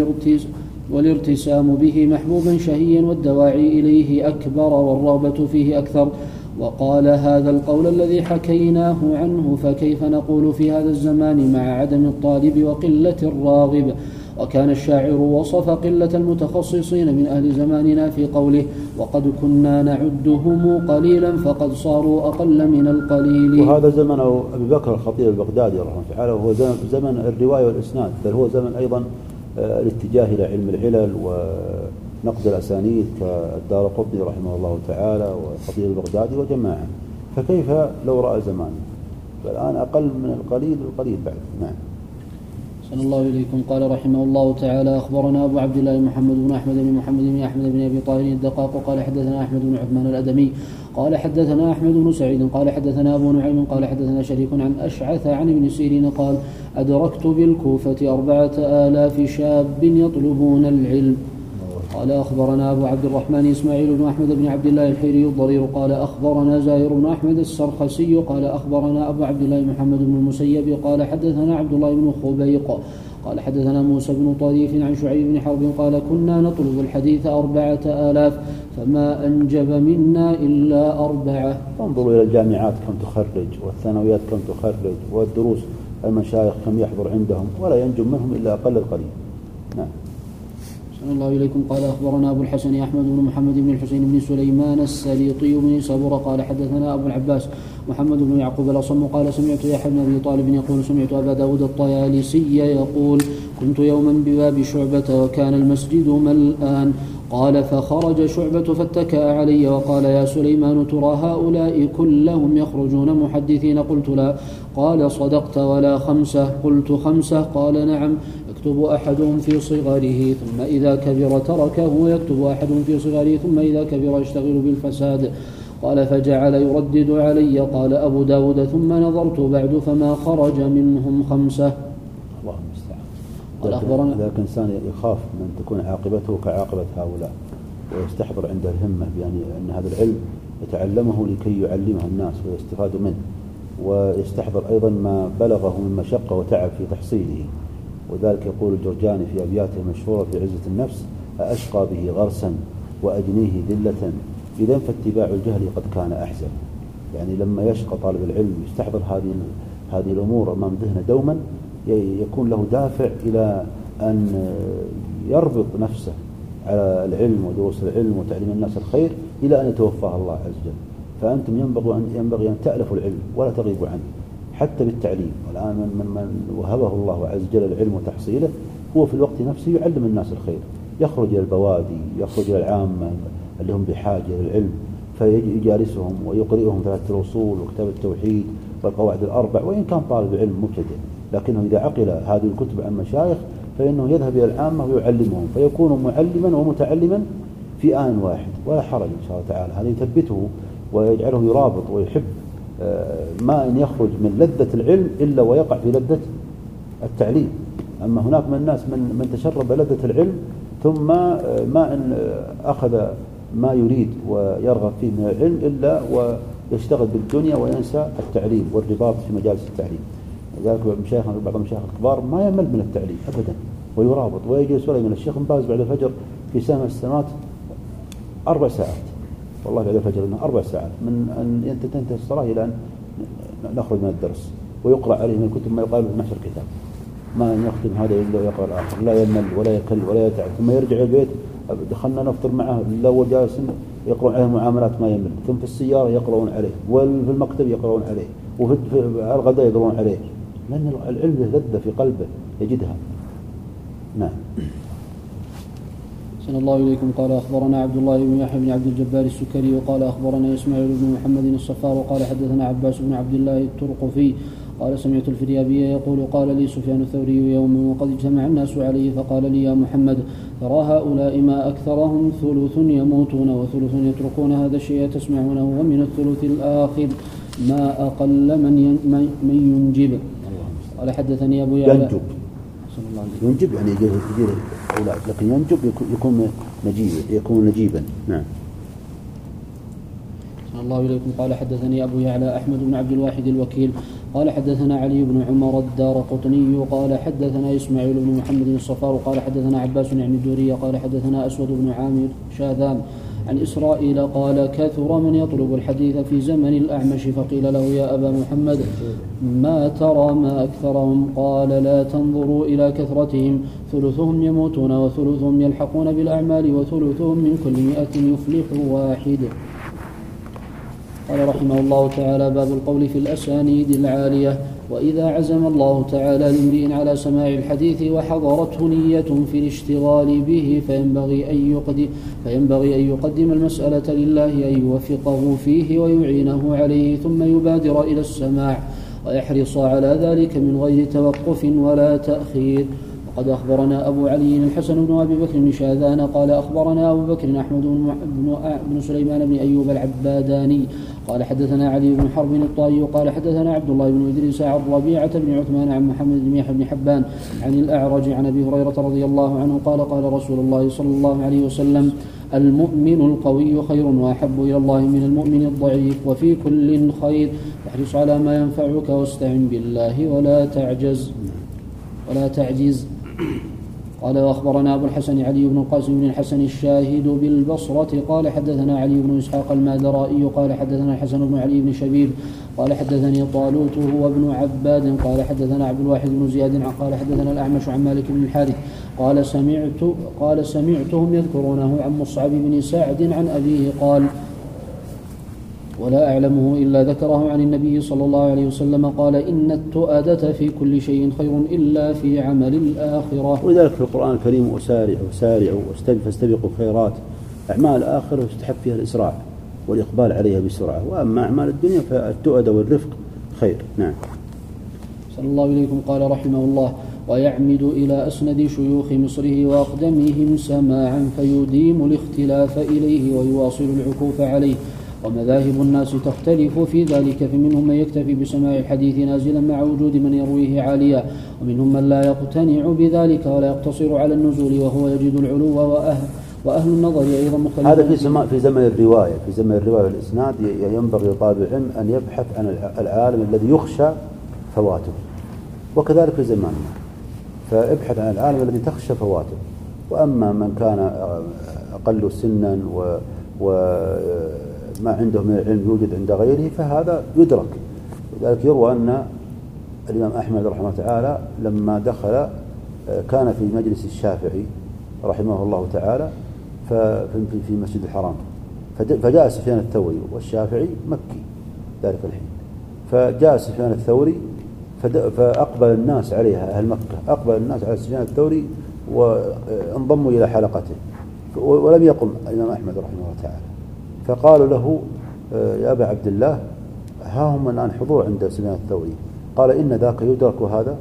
والارتسام به محبوبا شهيا والدواعي إليه أكبر والرغبة فيه أكثر. وقال هذا القول الذي حكيناه عنه فكيف نقول في هذا الزمان مع عدم الطالب وقلة الراغب. وكان الشاعر وصف قلة المتخصصين من أهل زماننا في قوله وقد كنا نعدهم قليلا فقد صاروا أقل من القليل. وهذا زمن أبي بكر الخطيب البغدادي رحمه الله تعالى وهو زمن الرواية والإسناد بل هو زمن أيضا الاتجاه إلى علم العلل ونقد الأسانيد كالدارقطني رحمه الله تعالى والخطيب البغدادي وجماعة فكيف لو رأى زمان فالآن أقل من القليل القليل بعد. نعم. صلى الله إليكم قال رحمه الله تعالى أخبرنا أبو عبد الله محمد بن أحمد بن محمد بن أحمد بن أبي طاهر الدقاق قال حدثنا أحمد بن عثمان الأدمي قال حدثنا أحمد بن سعيد قال حدثنا أبو نعيم قال حدثنا شريك عن أشعث عن ابن سيرين قال أدركت بالكوفة أربعة آلاف شاب يطلبون العلم. قال أخبرنا أبو عبد الرحمن إسماعيل بن أحمد بن عبد الله الحيري الضرير قال أخبرنا زاهر بن أحمد السرخسي قال أخبرنا أبو عبد الله محمد بن المسيب قال حدثنا عبد الله بن خبيق قال حدثنا موسى بن طريف عن شعيب بن حرب قال كنا نطلب الحديث أربعة آلاف فما أنجب منا إلا أربعة. انظروا إلى الجامعات كم تخرج والثانويات كم تخرج والدروس المشايخ كم يحضر عندهم ولا ينجب منهم إلا أقل القليل. نعم. صلى الله إليكم. قال أخبرنا أبو الحسن أحمد بن محمد بن الحسين بن سليمان السليطي بن صبور قال حدثنا أبو العباس محمد بن يعقوب الأصم قال سمعت يحيى بن أبي طالب يقول سمعت أبا داود الطيالسي يقول كنت يوما بباب شعبة وكان المسجد ملآن قال فخرج شعبة فاتكأ علي وقال يا سليمان ترى هؤلاء كلهم يخرجون محدثين؟ قلت لا. قال صدقت ولا خمسة؟ قلت خمسة. قال نعم يكتب أحدهم في صغره ثم إذا كبر تركه ويكتب أحدهم في صغره ثم إذا كبر يشتغل بالفساد. قال فجعل يردد علي. قال أبو داود ثم نظرت بعد فما خرج منهم خمسة. الله المستعان. إذا كان إنسان يخاف من تكون عاقبته كعاقبة هؤلاء ويستحضر عنده الهمة بأن أن هذا العلم يتعلمه لكي يعلمه الناس ويستفاد منه، ويستحضر أيضا ما بلغه من مشقة وتعب في تحصيله. وذلك يقول الجرجاني في أبياته المشهورة في عزة النفس أشقى به غرسا وأجنيه ذلة إذا فاتباع الجهل قد كان أحزن. يعني لما يشقى طالب العلم يستحضر هذه هذه الأمور أمام ذهنه دوما يكون له دافع إلى أن يربط نفسه على العلم ودروس العلم وتعليم الناس الخير إلى أن يتوفاه الله عز وجل. فأنتم ينبغي أن ينبغي أن تألفوا العلم ولا تغيبوا عنه حتى بالتعليم. والآن من من وهبه الله عز وجل العلم وتحصيله هو في الوقت نفسه يعلم الناس الخير، يخرج إلى البوادي، يخرج إلى العامة اللي هم بحاجة للعلم فيجالسهم ويقرئهم ثلاثة الأصول وكتاب التوحيد والقواعد الأربع، وإن كان طالب العلم مبتدئ، لكنه إذا عقل هذه الكتب عن مشايخ فإنه يذهب إلى العامة ويعلمهم فيكون معلما ومتعلما في آن واحد ولا حرج إن شاء الله تعالى. هذا يثبته ويجعله يرابط ويحب ما أن يخرج من لذة العلم إلا ويقع في لذة التعليم. أما هناك من الناس من, من تشرب لذة العلم ثم ما أن أخذ ما يريد ويرغب فيه من العلم إلا ويشتغل بالدنيا وينسى التعليم والرباط في مجالس التعليم. لذلك بعض المشايخ الكبار ما يمل من التعليم أبدا ويرابط ويجلس ولا من الشيخ باز بعد الفجر في سنة من السنوات أربع ساعات، والله بعد الفجر إنه أربع ساعات من أن تنتهي الصلاة إلى أن نخرج من الدرس، ويقرأ عليه من الكتب ما يقابل من عشر كتاب، ما أن يختم هذا إلا ويقرأ الآخر، لا يمل ولا يكل ولا يتعب، ثم يرجع البيت دخلنا نفطر معه لو جالس يقرؤون عليه معاملات ما يمل، ثم في السيارة يقرؤون عليه وفي المكتب يقرؤون عليه وفي الغداء يقرؤون عليه، لأن العلم لذة في قلبه يجدها. نعم. صلى الله إليكم. قال أخبرنا عبد الله بن يحيى بن عبد الجبار السكري وقال أخبرنا إسماعيل بن محمد الصفار وقال حدثنا عباس بن عبد الله الترقفي قال سمعت الفريابي يقول قال لي سفيان الثوري يوما وقد اجتمع الناس عليه فقال لي يا محمد ترى هؤلاء ما أكثرهم ثلث يموتون وثلث يتركون هذا الشيء تسمعونه ومن الثلث الآخر ما أقل من من ينجب. قال حدثني أبو يعلى ينجب ينجب يعني يجير أولاد، لكن ينجب يكون نجيب يكون نجيبا. نعم. صلى الله إليكم. قال حدثني أبو يعلى أحمد بن عبد الواحد الوكيل قال حدثنا علي بن عمر الدار قطني قال حدثنا إسماعيل بن محمد الصفار قال حدثنا عباس بن الدوري قال حدثنا أسود بن عامر شاذان عن إسرائيل قال كثر من يطلب الحديث في زمن الأعمش فقيل له يا أبا محمد ما ترى ما أكثرهم؟ قال لا تنظروا إلى كثرتهم، ثلثهم يموتون وثلثهم يلحقون بالأعمال وثلثهم من كل مئة يفلح واحد. قال رحمه الله تعالى باب القول في الأسانيد العالية. وإذا عزم الله تعالى لامرئ على سماع الحديث وحضرته نية في الاشتغال به فينبغي أن يقدم, فينبغي أن يقدم المسألة لله أن يوفقه فيه ويعينه عليه ثم يبادر إلى السماع ويحرص على ذلك من غير توقف ولا تأخير. وقد أخبرنا أبو علي الحسن بن أبي بكر بن شاذان قال أخبرنا أبو بكر أحمد بن سليمان بن أيوب العباداني قال حدثنا علي بن حرب الطائي قال حدثنا عبد الله بن إدريس عن ربيعة بن عثمان عن محمد بن يحيى بن حبان عن الأعرج عن أبي هريرة رضي الله عنه قال قال رسول الله صلى الله عليه وسلم المؤمن القوي خير وأحب إلى الله من المؤمن الضعيف وفي كل خير واحرص على ما ينفعك واستعن بالله ولا تعجز ولا تعجز قال وأخبرنا أبو الحسن علي بن القاسم بن الحسن الشاهد بالبصرة قال حدثنا علي بن إسحاق المادرائي قال حدثنا الحسن بن علي بن شبيب قال حدثني طالوت هو ابن عباد قال حدثنا عبد الواحد بن زياد قال حدثنا الأعمش عن مالك بن الحارث قال سمعت قال سمعتهم يذكرونه عن مصعب بن سعد عن أبيه قال ولا أعلمه إلا ذكره عن النبي صلى الله عليه وسلم قال إن التؤدة في كل شيء خير إلا في عمل الآخرة. ولذلك في القرآن الكريم وسارعوا وسارعوا فاستبقوا الخيرات. أعمال الآخرة يستحب فيها الإسراع والإقبال عليها بسرعة، وأما أعمال الدنيا فالتؤدة والرفق خير. نعم. صلى الله إليكم. قال رحمه الله ويعمد إلى أسند شيوخ مصره وأقدمهم سماعا فيديم الاختلاف إليه ويواصل العكوف عليه. ومذاهب الناس تختلف في ذلك، فمنهم من يكتفي بسماع الحديث نازلا مع وجود من يرويه عاليا، ومنهم من لا يقتنع بذلك ولا يقتصر على النزول وهو يجد العلو وأهل, وأهل النظر أيضا مختلفون. هذا في زمان في زمن الرواية في زمن الرواية والإسناد ينبغي لطالب العلم أن يبحث عن العالم الذي يخشى فواته، وكذلك في زماننا فابحث عن العالم الذي تخشى فواته. وأما من كان أقل سنا و, و ما عنده من العلم يوجد عند غيره فهذا يدرك. لذلك يروى أن الإمام أحمد رحمه الله تعالى لما دخل كان في مجلس الشافعي رحمه الله تعالى في مسجد الحرام، فجاء سفيان الثوري والشافعي مكي ذلك الحين، فجاء سفيان الثوري فأقبل الناس عليها أهل مكة، أقبل الناس على سفيان الثوري وانضموا إلى حلقته، ولم يقم الإمام أحمد رحمه الله تعالى، فقالوا له يا أبا عبد الله ها هم الآن حضور عند سفيان الثوري. قال إن ذاك يدرك وهذا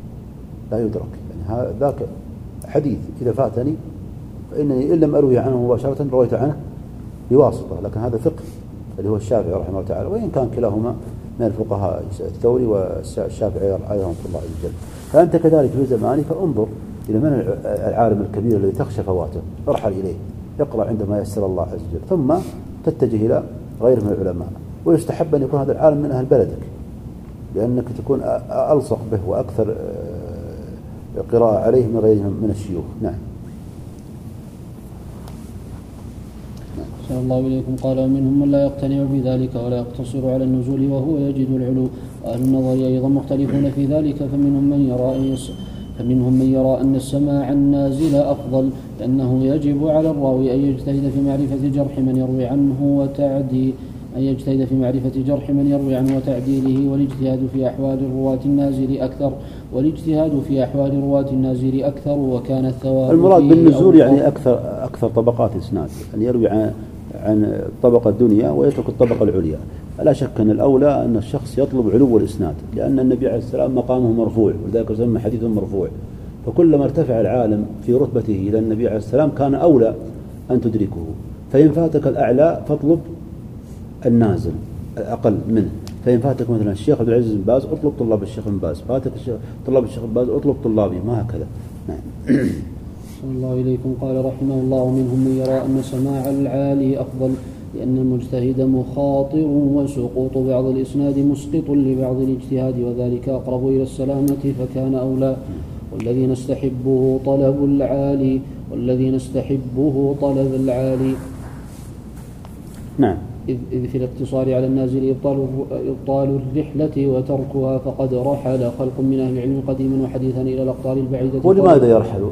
لا يدرك، يعني ذاك حديث إذا فاتني فإنني إن لم أروي عنه مباشرة رويت عنه بواسطة، لكن هذا فقه اللي هو الشافعي رحمه الله تعالى، وإن كان كلاهما من الفقهاء الثوري والشافعي رحمه الله عز وجل. فأنت كذلك في زمانك انظر إلى من العالم الكبير الذي تخشى فواته، ارحل إليه، اقرأ عندما يسر الله عز وجل، ثم تتجه إلى غير من العلماء. ويستحب أن يكون هذا العالم من أهل بلدك، لأنك تكون ألصق به وأكثر قراءة عليه من غيره من الشيوخ. نعم. صلى الله إليكم. قال ومنهم من لا يقتنع بذلك ولا يقتصر على النزول وهو يجد العلو، وأهل النظر أيضا مختلفون في ذلك، فمنهم من يرى فمنهم من يرى أن السماع النازل أفضل، لأنه يجب على الراوي أن يجتهد في معرفة جرح من يروي عنه وتعديل أن يجتهد في معرفة جرح من يروي عنه وتعديله، والاجتهاد في أحوال الرواة النازل أكثر والاجتهاد في أحوال رواة النازل أكثر وكان الثواب. المراد بالنزول يعني أكثر أكثر طبقات إسناد، أن يروي عن عن الطبقة الدنيا ويترك الطبقة العليا. لا شك أن الأولى أن الشخص يطلب علو الإسناد، لأن النبي عليه السلام مقامه مرفوع، ولذلك يسمى حديث مرفوع. فكلما ارتفع العالم في رتبته إلى النبي عليه السلام كان أولى أن تدركه. فإن فاتك الأعلى فاطلب النازل الأقل منه، فإن فاتك مثلا الشيخ عبد العزيز بن باز اطلب طلاب الشيخ بن باز، فاتك طلاب الشيخ بن باز اطلب طلابي، ما هكذا. نعم. صلى الله إليكم. قال رحمه الله منهم من يرى أن سماع العالي أفضل، لأن المجتهد مخاطر وسقوط بعض الإسناد مسقط لبعض الاجتهاد، وذلك أقرب إلى السلامة فكان أولى. والذي نستحبه طلب العالي والذي نستحبه طلب العالي. نعم. إذ في الاقتصار على النازل إبطال, إبطال الرحلة وتركها، فقد رحل خلق من أهل العلم قديما وحديثا إلى الأقطار البعيدة. ولماذا يرحلون؟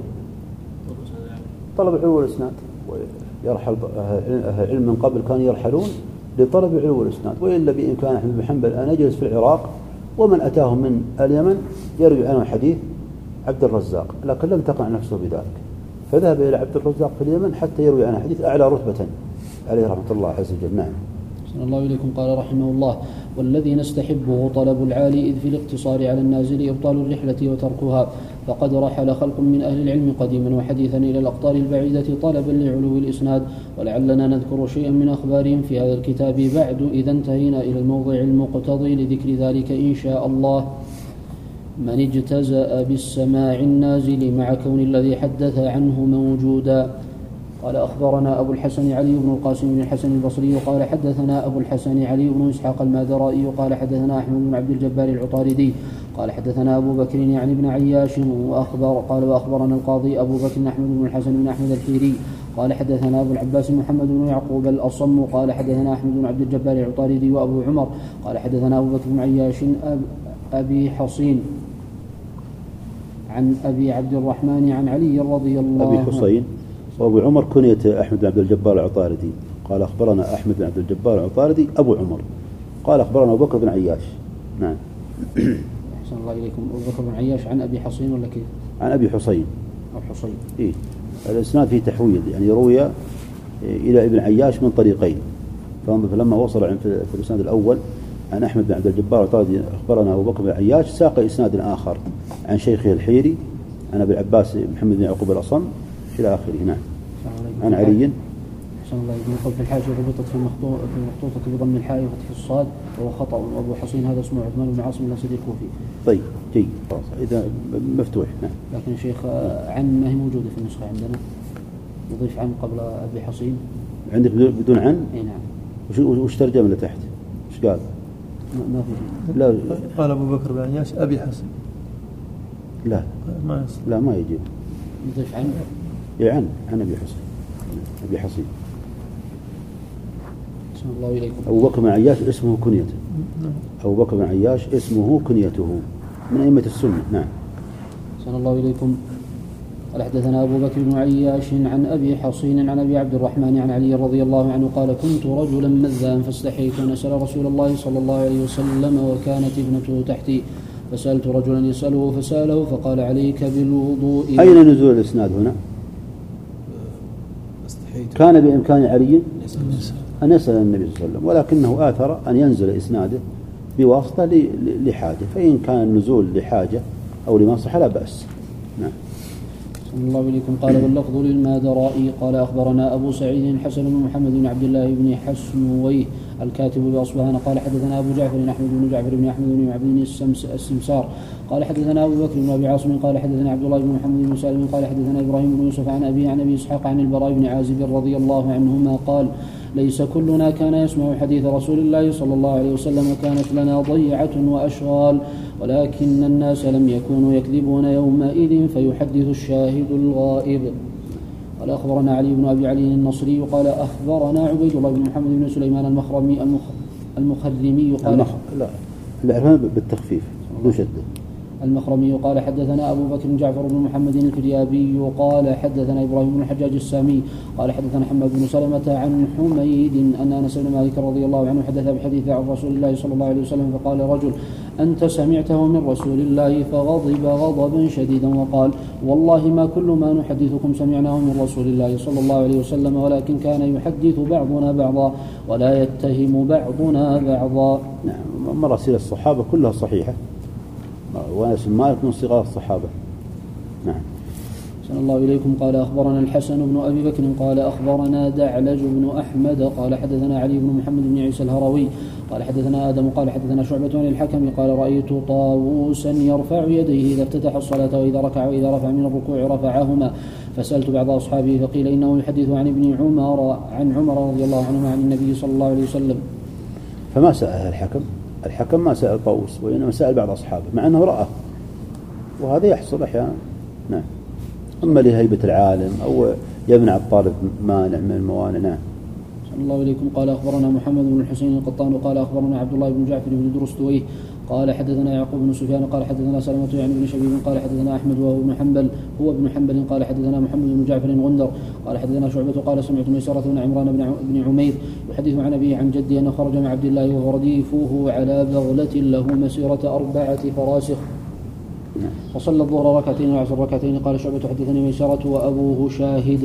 طلب علو الإسناد. يرحل أهل العلم من قبل كانوا يرحلون لطلب علو الإسناد، وإلا بإمكان أحمد بن حنبل أن يجلس في العراق ومن أتاه من اليمن يروي عنه حديث عبد الرزاق، لكن لم تقع نفسه بذلك، فذهب إلى عبد الرزاق في اليمن حتى يروي عنه حديث أعلى رتبة عليه رحمة الله عز وجل. نعم. صلى الله إليكم. قال رحمه الله والذي نستحبه طلب العالي، إذ في الاقتصار على النازل إبطال الرحلة وتركها، فقد رحل خلق من أهل العلم قديما وحديثا إلى الأقطار البعيدة طلبا لعلو الإسناد، ولعلنا نذكر شيئا من أخبارهم في هذا الكتاب بعد إذا انتهينا إلى الموضع المقتضي لذكر ذلك إن شاء الله. من اجتزأ بالسماع النازل مع كون الذي حدث عنه موجودا، قال أخبرنا أبو الحسن علي بن القاسم بن الحسن البصري قال حدثنا أبو الحسن علي بن إسحاق المادرائي قال حدثنا أحمد بن عبد الجبار العطاردي قال حدثنا أبو بكر يعني بن عياش وأخبر قال وأخبرنا القاضي أبو بكر أحمد بن الحسن بن أحمد الحيري قال حدثنا أبو العباس محمد بن يعقوب الأصم قال حدثنا أحمد بن عبد الجبار العطاردي وأبو عمر قال حدثنا أبو بكر بن عياش أب أبي حصين عن أبي عبد الرحمن عن علي رضي الله عنه. أبي حصين وأبو عمر كنية أحمد بن عبد الجبار العطاردي قال أخبرنا أحمد بن عبد الجبار العطاردي أبو عمر قال أخبرنا أبو بكر بن عياش. نعم. أحسن الله إليكم. أبو بكر بن عياش عن أبي حصين ولا كيف؟ عن أبي حصين. أبو حصين. إيه الإسناد فيه تحويل يعني روي إلى ابن عياش من طريقين فلما وصل في الإسناد الأول عن أحمد بن عبد الجبار العطاردي أخبرنا أبو بكر بن عياش ساق إسناد آخر عن شيخه الحيري عن أبي العباس محمد بن يعقوب الأصم إلى آخره. نعم. عن علي. أحسن الله إليكم. يقول في الحاشية ربطت في المخطوطة بضم الحاء وفتح الصاد وهو خطأ وأبو حصين هذا اسمه عثمان بن عاصم الأسدي الكوفي. طيب جيد إذا مفتوح. نعم. لكن شيخ عن ما هي موجودة في النسخة عندنا نضيف عن قبل أبي حصين. عندك بدون عن؟ إيه نعم. وش وش ترجم اللي تحت؟ وش قال؟ ما في. لا قال أبو بكر بن عياش أبي حصين. لا ما يصير. لا ما يجي. نضيف عن. إيه عن عن أبي حصين. أبي حصين. أحسن الله إليكم. أبو بكر بن عياش اسمه كنيته. أبو بكر بن عياش اسمه كنيته من أئمة السنة. نعم. أحسن الله إليكم. قال حدثنا أبو بكر بن عياش عن أبي حصين عن أبي عبد الرحمن عن علي رضي الله عنه قال كنت رجلا مذا فاستحييت أن أسأل رسول الله صلى الله عليه وسلم وكانت ابنته تحتي فسألت رجلا يسأله فسأله فقال عليك بالوضوء. أين نزول الإسناد هنا؟ كان بإمكان علي أن يسأل النبي صلى الله عليه وسلم ولكنه آثر أن ينزل إسناده بواسطة لحاجة فإن كان النزول لحاجة أو لمصلحة لا بأس. نعم. صلى الله عليكم. قال واللفظ للمادرائي قال أخبرنا أبو سعيد حسن بن محمد بن عبد الله بن حسنويه الكاتب بأصبهان قال حدثنا أبو جعفر أحمد بن جعفر بن أحمد بن عبد السمسار قال حدثنا أبو بكر بن أبي عاصم قال حدثنا عبد الله بن محمد بن سالم قال حدثنا إبراهيم بن يوسف عن أبي عن أبي إسحاق عن البراء بن عازب رضي الله عنهما قال ليس كلنا كان يسمع حديث رسول الله صلى الله عليه وسلم وكانت لنا ضيعة وأشغال ولكن الناس لم يكونوا يكذبون يومئذ فيحدث الشاهد الغائب. قال أخبرنا علي بن أبي علي النصري قال أخبرنا عبيد الله بن محمد بن سليمان المخرمي المخرمي قال المخ... لا العرفان بالتخفيف بشدة. المخرمي قال حدثنا أبو بكر جعفر بن محمد الفريابي قال حدثنا إبراهيم بن الحجاج السامي قال حدثنا حماد بن سلمة عن حميد أن أنس بن مالك رضي الله عنه حدث بحديث عن رسول الله صلى الله عليه وسلم فقال رجل أنت سمعته من رسول الله فغضب غضبا شديدا وقال والله ما كل ما نحدثكم سمعناه من رسول الله صلى الله عليه وسلم ولكن كان يحدث بعضنا بعضا ولا يتهم بعضنا بعضا. نعم. مراسيل الصحابة كلها صحيحة وأنس بن مالك من صغار الصحابة. نعم. صلى الله إليكم. قال أخبرنا الحسن بن أبي بكر قال أخبرنا دعلج بن أحمد قال حدثنا علي بن محمد بن عيسى الهروي قال حدثنا آدم قال حدثنا شعبة عن الحكم قال رأيت طاووسا يرفع يديه إذا افتتح الصلاة وإذا ركع وإذا رفع من الركوع رفعهما فسألت بعض أصحابه فقيل إنه يحدث عن ابن عمر عن عمر رضي الله عنه عن النبي صلى الله عليه وسلم. فما سأل الحكم الحكم ما سأل طاووس وإنما سأل بعض أصحابه مع أنه رأى وهذا يحصل أحيانا. نعم. أما لهيبة العالم أو يمنع الطالب مانع من الموانع. نعم. صلى الله عليكم. قال أخبرنا محمد بن الحسين القطان قال أخبرنا عبد الله بن جعفر بن درستويه قال حدثنا يعقوب بن سفيان قال حدثنا سلمة يعني بن شبيب قال حدثنا أحمد وهو ابن حنبل هو ابن حنبل قال حدثنا محمد بن جعفر غندر قال حدثنا شعبة قال سمعت ميسرة بن عمران بن عمير يحدث عن أبيه عن جدي أنه خرج مع عبد الله وهو رديفه على بغلة له مسيرة أربعة فراسخ وصلى الظهر ركعتين والعصر ركعتين. قال شعبة حدثني ميسرة وأبوه شاهد.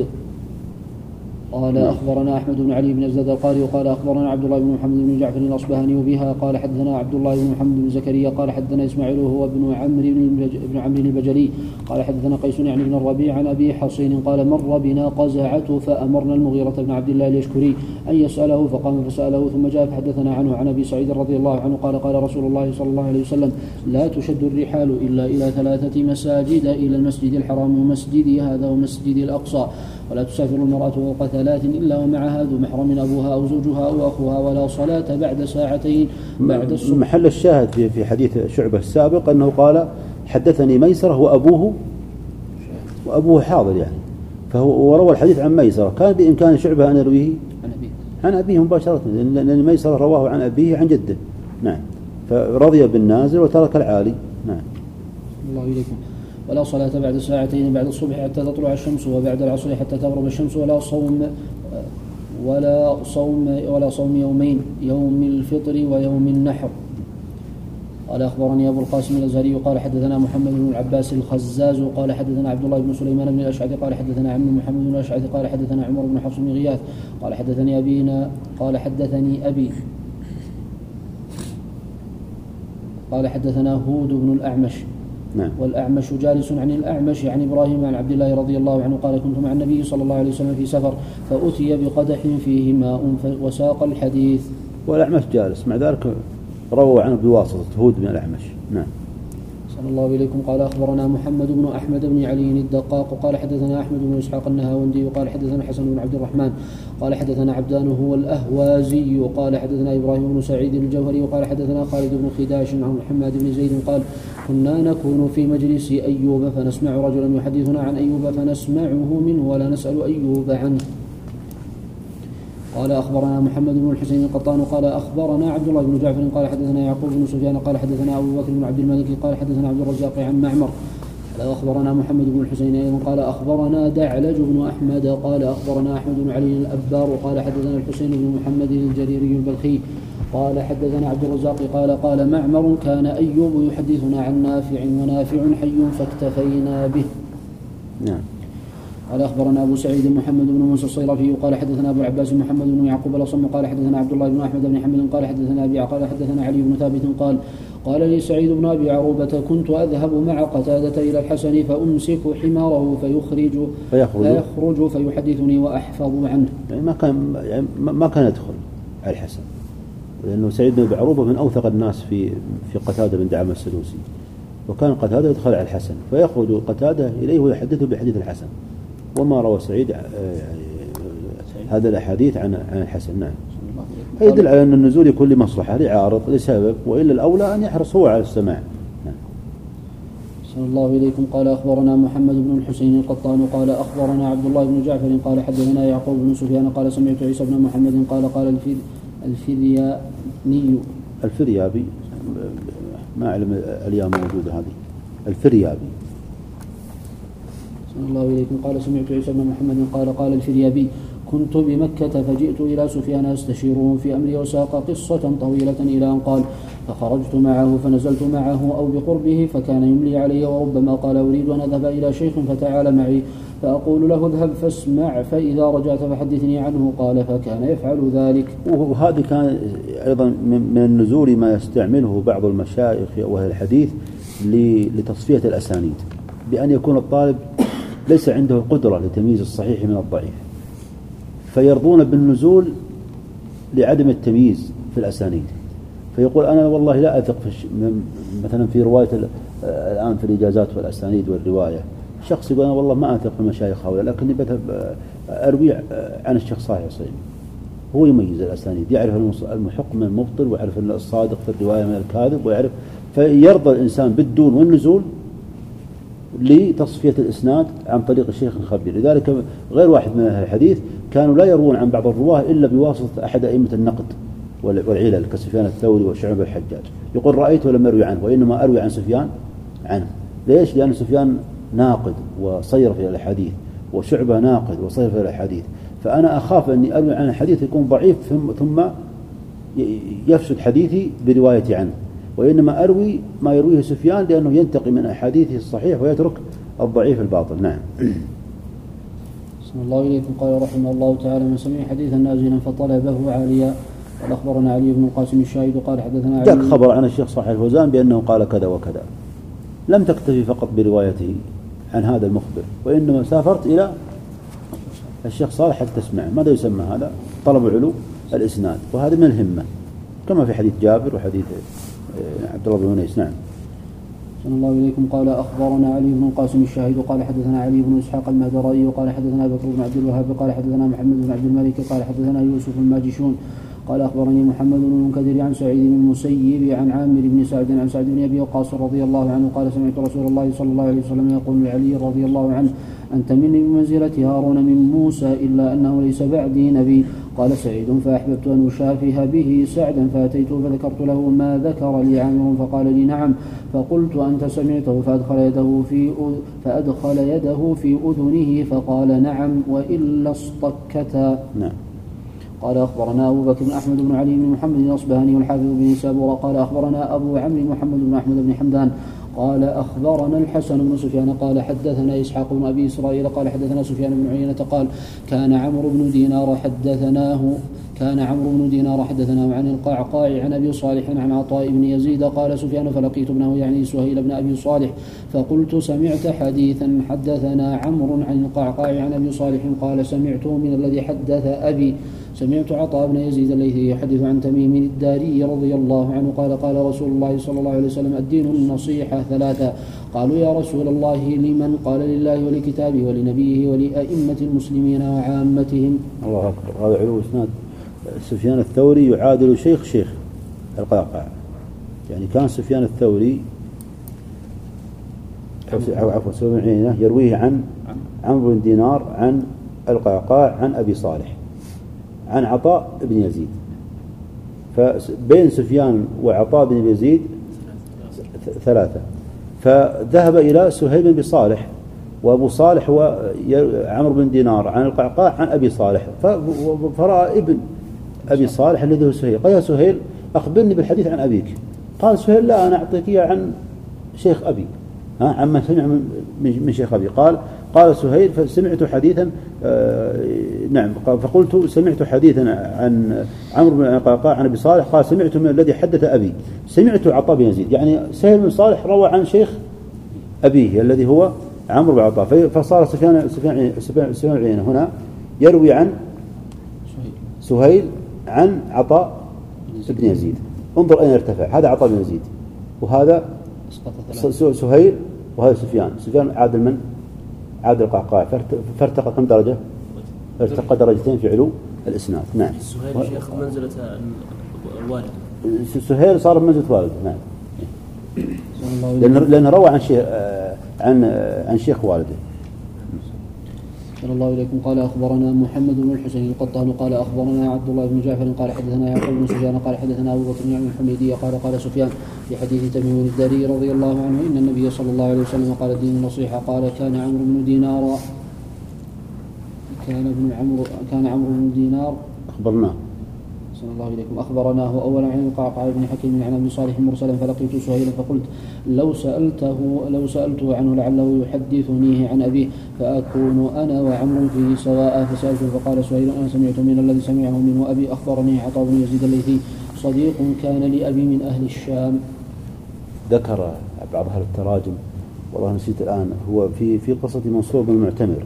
قال أخبرنا أحمد بن علي بن الزاد القاري وقال أخبرنا عبد الله بن محمد بن جعفر الأصبهاني وبها قال حدثنا عبد الله بن محمد بن زكريا قال حدثنا إسماعيل وهو ابن عمرو بن عمرو البجلي قال حدثنا قيس يعني بن الربيع عن أبي حصين قال مر بنا قزعة فأمرنا المغيرة بن عبد الله اليشكري أن يسأله فقام فسأله ثم جاء فحدثنا عنه عن أبي سعيد رضي الله عنه قال قال رسول الله صلى الله عليه وسلم لا تشد الرحال إلا إلى ثلاثة مساجد إلى المسجد الحرام ومسجد هذا ومسجد الأقصى ولا تسافر المرأة فوق ثلاث إلا ومعها ذو محرم أبوها أو زوجها أو أخوها، ولا صلاة بعد ساعتين بعد الصبح. محل الشاهد في في حديث شعبة السابق أنه قال حدثني ميسرة وأبوه وأبوه حاضر يعني، فهو وروى الحديث عن ميسرة، كان بإمكان شعبة أن يرويه عن أبيه عن أبيه مباشرة، لأن ميسرة رواه عن أبيه عن جده. نعم، فرضي بالنازل وترك العالي. نعم. الله إليكم. ولا صلاة بعد ساعتين بعد الصبح حتى تطلع الشمس، وبعد العصر حتى تغرب الشمس، ولا صوم ولا صوم ولا صوم يومين، يوم الفطر ويوم النحر. قال أخبرني أبو القاسم الأزهري قال حدثنا محمد بن العباس الخزاز قال حدثنا عبد الله بن سليمان بن الأشعث قال حدثنا عم محمد بن الأشعث قال حدثنا عمر بن حفص بن غياث قال حدثني أبينا قال حدثني أبي قال حدثنا هود بن الأعمش. نعم. والأعمش جالس عن الأعمش عن إبراهيم عن عبد الله رضي الله عنه قال كنت مع النبي صلى الله عليه وسلم في سفر فأتي بقدح فيه ماء وساق الحديث. والأعمش جالس، مع ذلك روى عنه بواسطة هود بن الأعمش. نعم. صلى الله إليكم. قال أخبرنا محمد بن أحمد بن علي الدقاق قال حدثنا أحمد بن إسحاق النهاوندي قال حدثنا حسن بن عبد الرحمن قال حدثنا عبدان هو الأهوازي قال حدثنا إبراهيم بن سعيد الجوهري وقال حدثنا خالد بن خداش عن محمد بن زيد قال كنا نكون في مجلس أيوب فنسمع رجلا يحدثنا عن أيوب فنسمعه منه ولا نسأل أيوب عنه. قال أخبرنا محمد بن الحسين القطان قال أخبرنا عبد الله بن جعفر قال حدثنا يعقوب بن سفيان قال حدثنا أبو بكر بن عبد الملك قال حدثنا عبد الرزاق عن معمر قال أخبرنا محمد بن الحسين أيضا قال أخبرنا دعلج بن أحمد قال أخبرنا أحمد بن علي الأبار قال حدثنا الحسين بن محمد الجريري البلخي قال حدثنا عبد الرزاق قال قال معمر كان أيوب يحدثنا عن نافع ونافع حي فاكتفينا به. نعم. قال أخبرنا أبو سعيد محمد بن موسى الصيرفي قال حدثنا أبو العباس محمد بن يعقوب الأصم قال حدثنا عبد الله بن أحمد بن حنبل قال حدثنا أبي قال حدثنا علي بن ثابت قال قال لي سعيد بن أبي عروبة كنت أذهب مع قتادة إلى الحسن فأمسك حماره فيخرج فيخرج, فيخرج فيحدثني وأحفظ عنه. يعني ما كان يعني ما كان يدخل على الحسن، لأنه سعيد بن أبي عروبة من أوثق الناس في في قتادة بن دعامة السدوسي، وكان قتادة يدخل على الحسن فيخرج قتادة إليه ويحدثه بحديث الحسن، وما روى سعيد هذا الأحاديث عن عن الحسن. نعم. يدل على أن النزول يكون لمصلحة لعارض لسبب، وإلا الأولى أن يحرص هو على السماع. نعم. صلى الله إليكم. قال أخبرنا محمد بن الحسين القطان قال أخبرنا عبد الله بن جعفر قال حدثنا يعقوب بن سفيان قال سمعت عيسى بن محمد قال قال الفريابي الفريابي ما أعلم اليوم موجودة هذه الفريابي. صلى الله إليكم. قال سمعت عيسى بن محمد قال قال الفريابي كنت بمكة فجئت إلى سفيان أستشيره في أمري وساق قصة طويلة إلى أن قال فخرجت معه فنزلت معه أو بقربه فكان يملي علي وربما قال أريد أن أذهب إلى شيخ فتعال معي فأقول له اذهب فاسمع فإذا رجعت فحدثني عنه قال فكان يفعل ذلك. وهذا كان أيضا من النزول ما يستعمله بعض المشايخ وأهل الحديث لتصفية الأسانيد، بأن يكون الطالب ليس عنده قدرة لتمييز الصحيح من الضعيف، فيرضون بالنزول لعدم التمييز في الأسانيد، فيقول أنا والله لا أثق في مثلا في رواية الآن في الإجازات والأسانيد والرواية، شخص يقول أنا والله ما أثق في المشايخ هؤلاء لكني بذهب أروي عن الشيخ صالح العصيمي. هو يميز الأسانيد، يعرف المحق من المبطل ويعرف الصادق في الرواية من الكاذب ويعرف، فيرضى الإنسان بالدون والنزول لتصفية الإسناد عن طريق الشيخ الخبير. لذلك غير واحد من أهل الحديث كانوا لا يروون عن بعض الرواه إلا بواسطة أحد أئمة النقد والعلل كسفيان الثوري وشعبة الحجاج، يقول رأيت ولم أروي عنه، وإنما أروي عن سفيان عنه. ليش؟ لأن سفيان ناقد وصيرف إلى الحديث، وشعبة ناقد وصيرف إلى الحديث، فأنا أخاف أني أروي عن الحديث يكون ضعيف ثم يفسد حديثي بروايتي عنه، وإنما أروي ما يرويه سفيان لأنه ينتقي من أحاديثه الصحيح ويترك الضعيف الباطل. نعم. صلى الله إليكم. قال رحمه الله تعالى من سمع حديثا نازلا فطلبه عاليا. قال أخبرنا علي بن القاسم الشاهد قال حدثنا جاء خبر عن الشيخ صالح الفوزان بأنه قال كذا وكذا، لم تكتفي فقط بروايته عن هذا المخبر، وإنما سافرت إلى الشيخ صالح حتى تسمع. ماذا يسمى هذا؟ طلب علو الإسناد، وهذا من الهمة كما في حديث جابر وحديث عبد الله بن أنيس. نعم. صلى الله إليكم قال أخبرنا علي بن القاسم الشاهد قال حدثنا علي بن إسحاق المهدرائي قال حدثنا بكر بن عبد الوهاب قال حدثنا محمد بن عبد الملك قال حدثنا يوسف الماجشون قال أخبرني محمد بن المنكدر عن سعيد بن المسيب عن عامر بن سعد عن سعد بن أبي وقاص رضي الله عنه قال سمعت رسول الله صلى الله عليه وسلم يقول لعلي رضي الله عنه أنت مني بمنزلة هارون من موسى إلا أنه ليس بعدي نبي. قال سعيد فأحببت أن أشافه به سعدا فأتيته فذكرت له ما ذكر لي عامر فقال لي نعم فقلت أنت سمعته فأدخل يده في فأدخل يده في أذنه فقال نعم وإلا اصطكتا. نعم. قال أخبرنا أبو بكر بن أحمد بن علي بن محمد الأصبهاني والحافظ بن سابورة قال أخبرنا أبو عمرو محمد بن أحمد بن حمدان قال أخبرنا الحسن بن سفيان قال حدثنا إسحاق بن أبي إسرائيل قال حدثنا سفيان بن عيينة قال كان عمرو بن دينار حدثناه كان عمرو بن دينار حدثناه عن القعقاع عن أبي صالح عن عطاء بن يزيد قال سفيان فلقيت ابنه يعني سهيل بن أبي صالح فقلت سمعت حديثا حدثنا عمرو عن القعقاع عن أبي صالح قال سمعته من الذي حدث أبي سمعت عطاء بن يزيد الليثي يحدث عن تميم الداري رضي الله عنه قال قال رسول الله صلى الله عليه وسلم الدين النصيحة ثلاثة. قالوا يا رسول الله لمن؟ قال لله ولكتابه ولنبيه ولأئمة المسلمين وعامتهم. الله أكبر. هذا علو إسناد. سفيان الثوري يعادل شيخ شيخ القعقاع، يعني كان سفيان الثوري عفوا سفيان بن عيينة يرويه عن عمرو بن دينار عن القعقاع عن أبي صالح عن عطاء بن يزيد، فبين سفيان وعطاء بن يزيد ثلاثة، فذهب إلى سهيل بن صالح وأبو صالح هو عمرو بن دينار عن القعقاع عن أبي صالح، فرأى ابن أبي صالح الذي هو سهيل قال يا سهيل أخبرني بالحديث عن أبيك. قال سهيل لا أنا أعطيك إياه عن شيخ أبي، ها عما سمع من شيخ أبي. قال قال سهيل فسمعت حديثا آه نعم فقلت سمعت حديثا عن عمرو بن القعقاع عن أبي صالح قال سمعت من الذي حدث أبي سمعت عطاء بن يزيد، يعني سهيل بن صالح روى عن شيخ أبيه الذي هو عمرو بن عطاء، فصار سفيان سفيان سفيان العيينة هنا يروي عن سهيل عن عطاء بن يزيد. انظر أين ارتفع، هذا عطاء بن يزيد وهذا سهيل وهذا سفيان. سفيان عادل من؟ عادل القعقاع، فارتقى كم درجة؟ ارتقى درجتين في علو الإسناد. نعم. سهيل شيخ منزلة الوالد. سهيل صار بمنزلة والده. نعم. لأن لأنه روى عن شيخ عن عن شيخ والده. صلى الله إليكم قال أخبرنا محمد بن الحسين القطان قال أخبرنا عبد الله بن جعفر قال حدثنا يعقوب بن سفيان قال حدثنا أبو بكر بن الحميدي قال قال سفيان في حديث تميم الداري رضي الله عنه إن النبي صلى الله عليه وسلم قال الدين النصيحة. قال كان عمرو بن دينار كان ابن عمرو كان عمرو بن دينار أخبرناه صلى الله عليكم أخبرناه أولا عن القعقاع بن حكيم عن أبي صالح مرسلا فلقيت سهيلا فقلت لو سألته لو سألته عنه لعله يحدثنيه عن أبيه فأكون أنا وعمر فيه سواء. فسألته فقال سهيل أنا سمعت من الذي سمعه منه أبي أخبرني عطاء بن يزيد الليثي صديق كان لأبي من أهل الشام. ذكر بعض أهل التراجم والله نسيت الآن هو في في قصة منصور بن المعتمر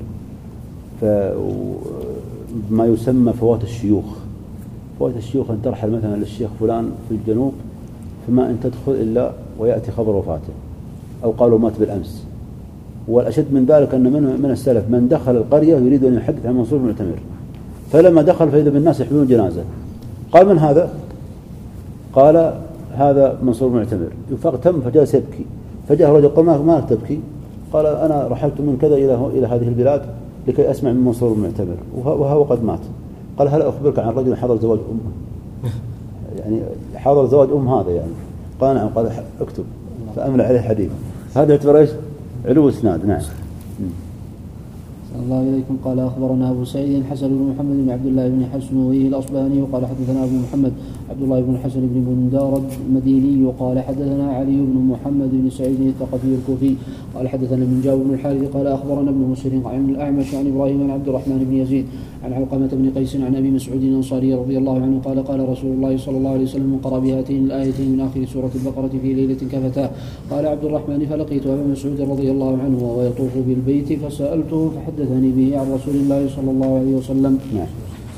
فما يسمى فوات الشيوخ. فوات الشيوخ أن ترحل مثلا للشيخ فلان في الجنوب فما أن تدخل إلا ويأتي خبر وفاته أو قالوا مات بالأمس. والأشد من ذلك أن من من السلف من دخل القرية يريد أن يحدث عن منصور بن المعتمر، فلما دخل فإذا بالناس يحملون جنازة. قال من هذا؟ قال هذا منصور بن المعتمر. فاغتم فجلس يبكي، فجاء رجل قال ما تبكي؟ قال أنا رحلت من كذا إلى إلى هذه البلاد لكي أسمع من منصور بن المعتمر وهو قد مات. قال هل أخبرك عن رجل حضر زواج أمه؟ يعني حضر زواج أم هذا يعني. قال نعم. قال اكتب فأملى عليه حديث. هذا يعتبر ايش؟ علو اسناد. نعم. صلى الله إليكم قال أخبرنا أبو سعيد حسن بن محمد بن عبد الله بن حسنوي الأصبهاني قال حدثنا أبو محمد عبد الله بن حسن بن بندار المديني قال حدثنا علي بن محمد بن سعيد الثقفي الكوفي قال حدثنا من جاب بن الحارث قال أخبرنا ابن مسلم عن الأعمش عن إبراهيم عن عبد الرحمن بن يزيد عن علقمة بن قيس عن أبي مسعود الأنصاري رضي الله عنه قال قال رسول الله صلى الله عليه وسلم قرأ بهاتين الآيتين من آخر سورة البقرة في ليلة كفتاه. قال عبد الرحمن فلقيت أبا مسعود رضي الله عنه وهو يطوف بالبيت فسألته فحدثني به عن رسول الله صلى الله عليه وسلم. نعم.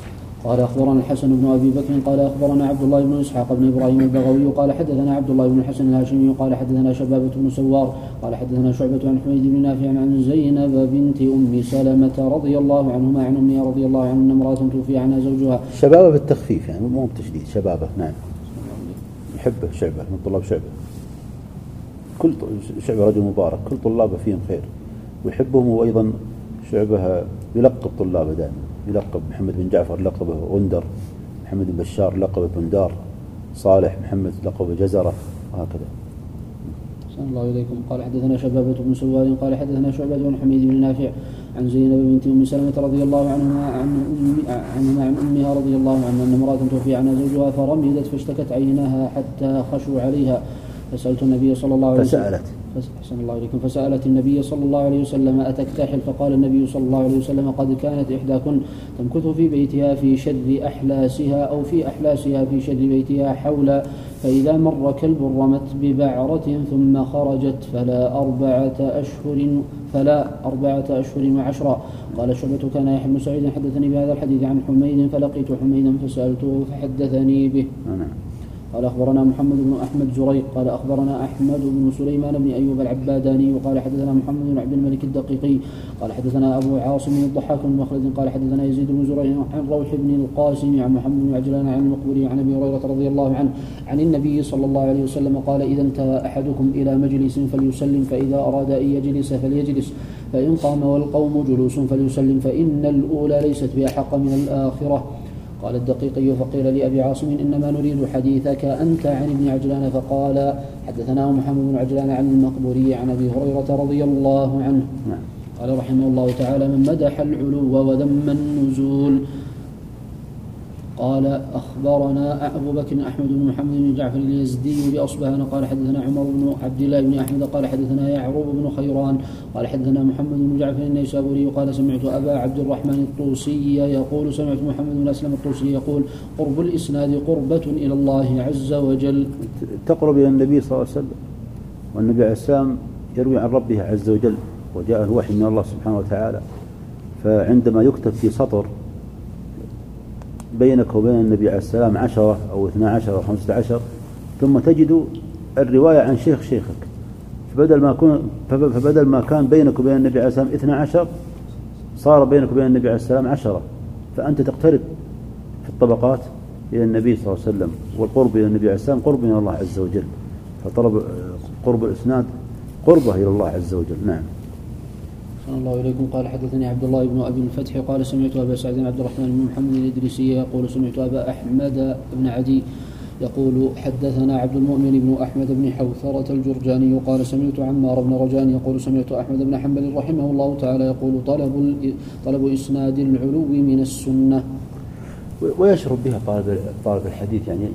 قال أخبرنا الحسن بن أبي بكر قال أخبرنا عبد الله بن إسحاق بن إبراهيم البغوي قال حدثنا عبد الله بن الحسن الهاشمي قال حدثنا شبابة بن سوار قال حدثنا شعبة عن حميد بن نافع عن زينب بنت أم سلمة رضي الله عنهما عن أمها رضي الله عنها أن امرأة توفي عنها زوجها. شبابة بالتخفيف يعني مو بتشديد، شبابة نعم. يحبه شعبة من طلاب شعبة، كل شعبة رجل مبارك، كل طلابه فيهم خير ويحبهم، وأيضا شعبة يلقب طلابه دائما، يلقب محمد بن جعفر لقبه غندر، محمد بن بشار لقبه بندار، صالح محمد لقبه جزرة، وهكذا. صلى الله عليكم. قال حدثنا شبابة بن سوار قال حدثنا شعبة بن حميد بن نافع عن زينب بنت أم سلمة رضي الله عنها عن عنها عن أمها رضي الله عنها أن امرأة توفي عنها زوجها فرمدت فاشتكت عيناها حتى خشوا عليها فسألت النبي صلى الله عليه وسلم فسألت فسأل الله عليكم فسألت النبي صلى الله عليه وسلم أتكتحل؟ فقال النبي صلى الله عليه وسلم قد كانت إحداكن تمكث في بيتها في شر أحلاسها أو في أحلاسها في شر بيتها حولا، فإذا مر كلب رمت ببعرة ثم خرجت فلا أربعة أشهر فلا أربعة أشهر وعشرة. قال شعبة كان يحيى بن سعيد حدثني بهذا الحديث عن حميد فلقيت حميدا فسألته فحدثني به. قال أخبرنا محمد بن أحمد زريق قال أخبرنا أحمد بن سليمان بن أيوب العباداني وقال حدثنا محمد بن عبد الملك الدقيقي قال حدثنا أبو عاصم الضحاك بن مخلد قال حدثنا يزيد بن زريع عن روح بن القاسم عن محمد بن عجلان عن المقبري عن أبي هريرة رضي الله عنه عن النبي صلى الله عليه وسلم قال إذا انتهى أحدكم إلى مجلس فليسلم، فإذا أراد أن يجلس فليجلس، فإن قام والقوم جلوس فليسلم، فإن الأولى ليست بأحق من الآخرة. قال الدقيقي فقيل لأبي عاصم إنما نريد حديثك أنت عن ابن عجلان، فقال حدثناه محمد بن عجلان عن المقبوري عن أبي هريرة رضي الله عنه. قال رحمه الله تعالى من مدح العلو وذم النزول. قال أخبرنا أبو بكر أحمد بن محمد بن جعفر اليزدي بأصبهان قال حدثنا عمر بن عبد الله بن أحمد قال حدثنا يعقوب بن خيران قال حدثنا محمد بن جعفر النيسابوري قال سمعت أبا عبد الرحمن الطوسي يقول سمعت محمد بن أسلم الطوسي يقول قرب الإسناد قربة إلى الله عز وجل. تقرب إلى النبي صلى الله عليه وسلم، والنبي عليه السلام يروي عن ربه عز وجل وجاء الوحي من الله سبحانه وتعالى، فعندما يكتب في سطر بينك وبين النبي عليه السلام عشرة أو اثنا عشر أو خمسة عشر ثم تجد الرواية عن شيخ شيخك، فبدل ما, كون فبدل ما كان بينك وبين النبي عليه السلام اثنا عشر صار بينك وبين النبي عليه السلام عشرة، فأنت تقترب في الطبقات إلى النبي صلى الله عليه وسلم، والقرب إلى النبي عليه السلام قرب من الله عز وجل، فطلب قرب الإسناد قربه إلى الله عز وجل. نعم. صلى الله عليكم. قال حدثني عبد الله بن أبي الفتح قال سمعت أبا سعد عبد الرحمن بن محمد الإدريسي يقول سمعت أبا أحمد بن عدي يقول حدثنا عبد المؤمن بن أحمد بن حوثرة الجرجاني قال سمعت عمار بن رجان يقول سمعت أحمد بن حنبل رحمه الله تعالى يقول طلب طلب إسناد العلو من السنة. ويشعر بها طالب طالب الحديث، يعني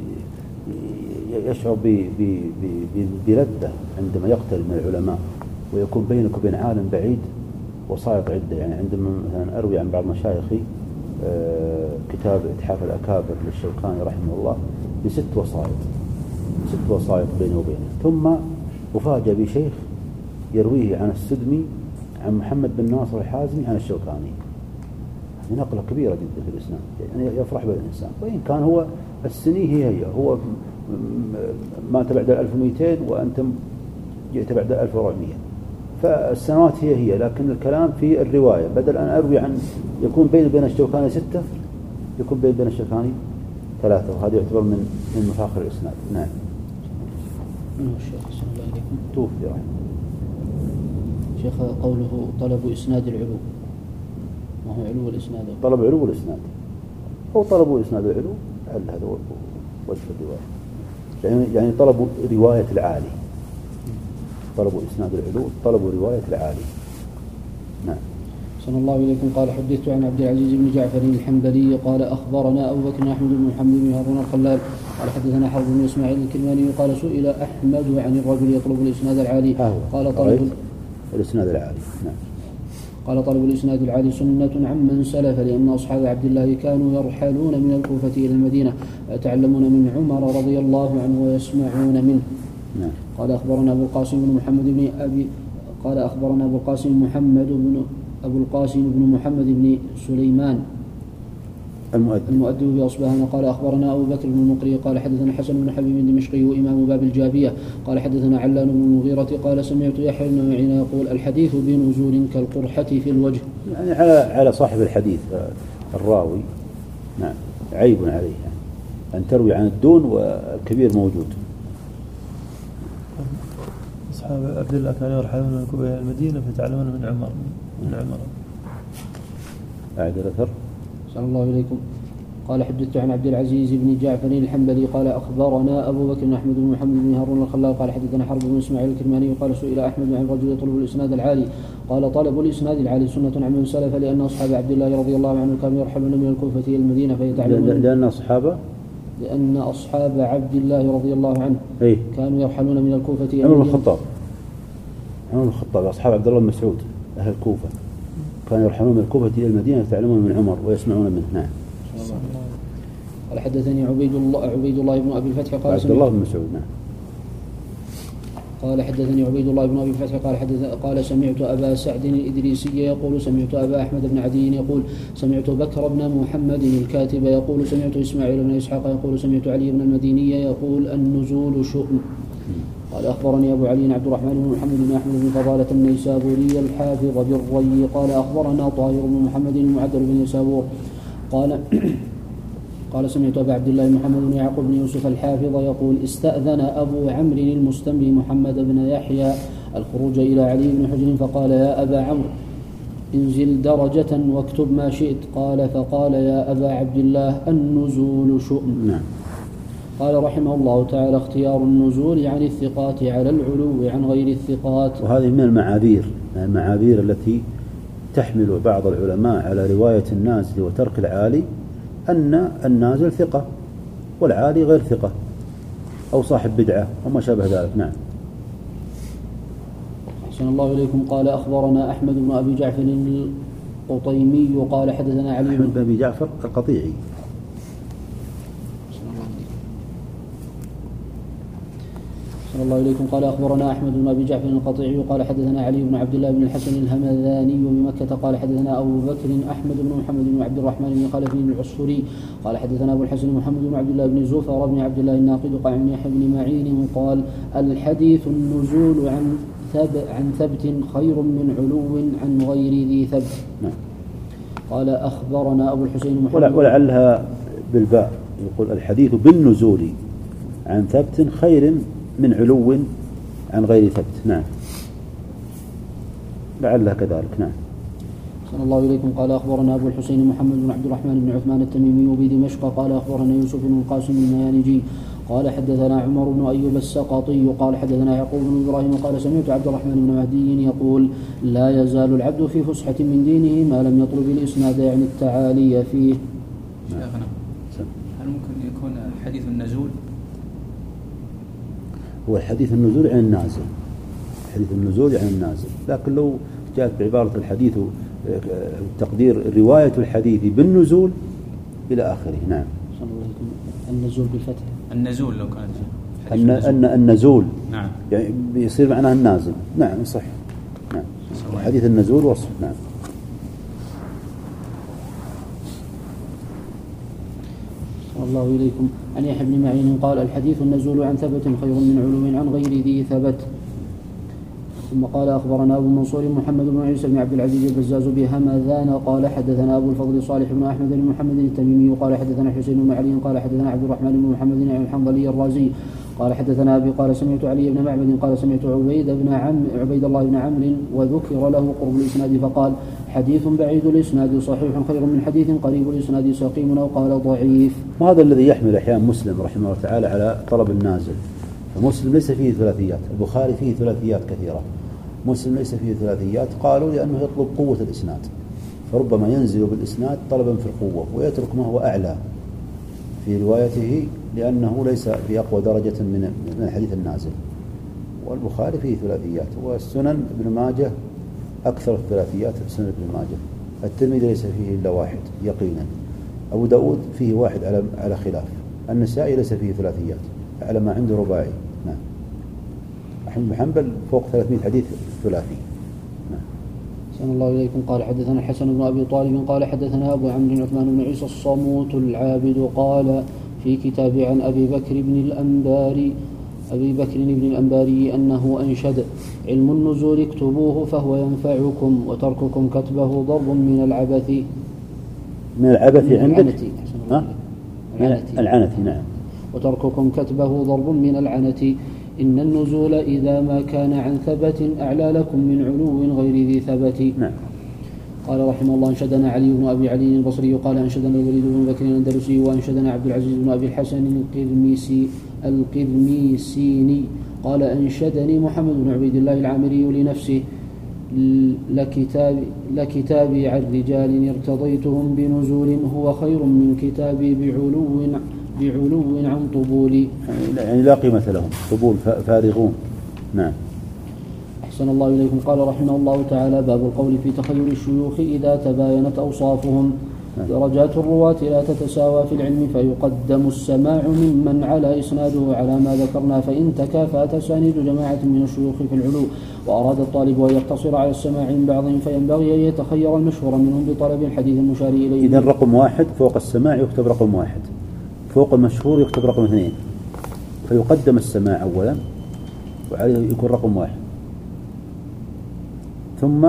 يشعر بلذة عندما يقترب من العلماء ويكون بينك وبين عالم بعيد وسائط عدة. يعني عندما مثلا أروي عن بعض مشايخي كتاب إتحاف الأكابر للشوكاني رحمه الله بست وسائط ست وسائط بينه وبينه، ثم أفاجأ بشيخ يرويه عن السدمي عن محمد بن ناصر الحازمي عن الشوكاني. هذه نقلة كبيرة جدا في الإسلام، يعني يفرح بها الإنسان، وإن كان هو السني هي هي هو مات بعد ألف ومئتين وأنتم جئت بعد ألف وأربعمئة، فالسنوات هي هي، لكن الكلام في الرواية. بدل أن أروي عن يكون بين بين الشوكاني ستة يكون بين بين الشوكاني ثلاثة، وهذا يعتبر من من مفاخر الإسناد. نعم. من هو الشيخ صلى الله عليكم؟ توفي رحمه شيخ قوله طلب إسناد العلو، ما هو علو الإسناد؟ طلب علو الإسناد هو طلب إسناد العلو، هل هذا وجه الرواية، يعني يعني طلب رواية العالي، طلبوا إسناد العلو، طلبوا رواية العالي. نعم. صلى الله عليكم. قال حدثت عن عبد العزيز بن جعفر الحنبلي قال أخبرنا أبو بكر أحمد بن محمد بن هارون الخلال قال حدثنا حرب بن إسماعيل الكرماني قال سئل أحمد عن الرجل يطلب الإسناد العالي قال طلب الإسناد العالي. نعم. قال طلب الإسناد العالي سنة عمن سلف، لأن أصحاب عبد الله كانوا يرحلون من الكوفة إلى المدينة يتعلمون من عمر رضي الله عنه ويسمعون منه. نعم. قال أخبرنا أبو القاسم بن محمد بن أبي قال أخبرنا أبو القاسم محمد بن أبو القاسم بن محمد بن سليمان المؤدب المؤدب بأصبهان قال أخبرنا أبو بكر بن المقري قال حدثنا حسن بن حبيب الدمشقي وإمام باب الجابية قال حدثنا علان بن المغيرة قال سمعت يحيى بن معين يقول الحديث بنزول كالقرحة في الوجه. يعني على على صاحب الحديث الراوي نعم عيب عليه يعني أن تروي عن الدون والكبير موجود. أصحاب عبد الله كانوا يرحلون من الكوفة إلى المدينة فيتعلمون من عمر من عمر. أعد الأثر. صلى الله إليكم. قال حدثت عن عبد العزيز بن جعفر الحنبلي قال أخبرنا أبو بكر بن أحمد بن محمد بن هارون الخلال قال حدثنا حرب بن إسماعيل الكرماني قال سئل أحمد عن رجل يطلب الإسناد العالي قال طلب الإسناد العالي سنة عن من سلف لأن أصحاب عبد الله رضي الله عنه كانوا يرحلون من الكوفة إلى المدينة فيتعلمون. لأن أصحابه لأن أصحاب عبد الله رضي الله عنه إيه؟ كانوا يرحلون من الكوفة إلى عمر المدينة. الخطاب عمر الخطاب أصحاب عبد الله بن مسعود أهل الكوفة كانوا يرحلون من الكوفة إلى المدينة يتعلمون من عمر ويسمعون منه. نعم. قال حدثني عبيد الله عبيد الله بن أبي الفتح قال عبد الله بن مسعود. نعم. قال حدثني عبيد الله بن أبي الفتح قال حدث قال سمعت أبا سعد الإدريسي يقول سمعت أبا أحمد بن عدي يقول سمعت بكر بن محمد الكاتب يقول سمعت إسماعيل بن إسحاق يقول سمعت علي بن المديني يقول النزول شؤم. قال أخبرني أبو علي عبد الرحمن بن محمد بن أحمد بن فضالة النيسابوري الحافظ بالري قال أخبرنا طاهر بن محمد المعدل بن نيسابور قال قال سمعت أبا عبد الله محمد بن يعقوب بن يوسف الحافظ يقول استأذن أبو عمرو المستملي محمد بن يحيى الخروج إلى علي بن حجر فقال يا أبا عمرو انزل درجة واكتب ما شئت قال فقال يا أبا عبد الله النزول شؤم. نعم. قال رحمه الله تعالى اختيار النزول عن الثقات على العلو عن غير الثقات. وهذه من المعاذير المعاذير التي تحمل بعض العلماء على رواية النازل وترك العالي أن النازل ثقة والعالي غير ثقة أو صاحب بدعة وما شابه ذلك. نعم. أحسن الله إليكم. قال أخبرنا أحمد بن أبي جعفر القطيمي قال حدثنا علي بن أبي جعفر القطيعي. صلى الله إليكم. قال أخبرنا أحمد بن أبي جعفر القطيعي قال حدثنا علي بن عبد الله بن الحسن الهمذاني بمكة قال حدثنا أبو بكر أحمد بن محمد بن عبد الرحمن بن خلف العصفري قال حدثنا أبو الحسن محمد بن عبد الله بن زفر بن عبد الله الناقد قال عن يحيى بن معين قال الحديث النزول عن ثب عن ثبت خير من علو عن غير ذي ثبت. نعم. قال أخبرنا أبو الحسين محمد ولعلها بالباء يقول الحديث بالنزول عن ثبت خير من علو عن غير ثبت. نعم. لعلها كذلك. نعم. صلى الله إليكم. قال أخبرنا أبو الحسين محمد بن عبد الرحمن بن عثمان التميمي بدمشق قال أخبرنا يوسف بن القاسم الميانجي قال حدثنا عمر بن أيوب السقطي قال حدثنا يعقوب بن إبراهيم قال سمعت عبد الرحمن بن مهدي يقول لا يزال العبد في فسحة من دينه ما لم يطلب الإسناد يعني التعالي فيه. شيخنا هل ممكن يكون حديث النزول هو الحديث النزول عن النازل حديث النزول عن النازل لكن لو جاءت بعبارة الحديث تقدير رواية الحديث بالنزول إلى آخره. نعم. صلى الله عليه وسلم. النزول بالفتح النزول لو كان أن أن النزول نعم يعني بيصير معناه النازل. نعم صح. نعم. حديث النزول وصف. نعم. الله إليكم. عن يحيى بن معين قال الحديث النزول عن ثبت خير من علو عن غير ذي ثبت. ثم قال أخبرنا أبو منصور محمد بن عيسى بن عبد العزيز البزاز بهمذان قال حدثنا أبو الفضل صالح بن أحمد بن محمد التميمي قال حدثنا حسين بن علي قال حدثنا عبد الرحمن بن محمد الحنظلي الرازي قال حدثنا أبي قال سمعت علي بن معبد قال سمعت عبيد بن عم عبيد الله بن عمرو وذكر له قرب الإسناد فقال حديث بعيد الإسناد صحيح خير من حديث قريب الإسناد سقيم أو قال ضعيف. وهذا الذي يحمل أحيانا مسلم رحمه الله تعالى على طلب النازل. فمسلم ليس فيه ثلاثيات. البخاري فيه ثلاثيات كثيرة. مسلم ليس فيه ثلاثيات قالوا لأنه يطلب قوة الإسناد فربما ينزل بالإسناد طلبا في القوة ويترك ما هو أعلى في روايته لأنه ليس في أقوى درجة من من الحديث النازل. والبخاري فيه ثلاثيات والسنن ابن ماجه أكثر الثلاثيات في سنن ابن ماجه. الترمذي ليس فيه إلا واحد يقينا. أبو داود فيه واحد على على خلاف. النسائي ليس فيه ثلاثيات على ما عنده رباعي. نعم. أحمد بن حنبل فوق ثلاثمائة حديث ثلاثي. نعم. أحسن الله إليكم. قال حدثنا الحسن بن أبي طالب قال حدثنا أبو عمرو عثمان بن عيسى الصموت العابد قال في كتاب عن أبي بكر بن الأنباري أبي بكر بن الأنباري أنه أنشد: علم النزول اكتبوه فهو ينفعكم وترككم كتبه ضرب من العبث. من العبث عندك؟ العنة. العنة نعم. وترككم كتبه ضرب من العنة. إن النزول إذا ما كان عن ثبت أعلى لكم من علو غير ذي ثبت. نعم. قال رحمه الله: أنشدنا علي بن أبي علي البصري قال أنشدنا الوليد بن بكر الأندلسي وأنشدنا عبد العزيز بن أبي الحسن القرميسي القرميسيني قال أنشدني محمد بن عبيد الله العامري لنفسه: لكتاب لكتابي عن رجال ارتضيتهم بنزول هو خير من كتابي بعلو بعلو عن طبول. يعني لا قيمة لهم، طبول فارغون. نعم. أحسن الله إليكم. قال رحمه الله تعالى: باب القول في تخير الشيوخ إذا تباينت أوصافهم. درجات الرواة لا تتساوى في العلم فيقدم السماع ممن على إسناده على ما ذكرنا، فإن تكافأ تسانيد جماعة من الشيوخ في العلو وأراد الطالب أن يقتصر على السماع من بعضهم فينبغي أن يتخير المشهور منهم بطلب الحديث المشار إليه. إذا رقم واحد فوق السماع يكتب رقم واحد، فوق المشهور يكتب رقم اثنين، فيقدم السماع أولا وعليه يكون رقم واحد، ثم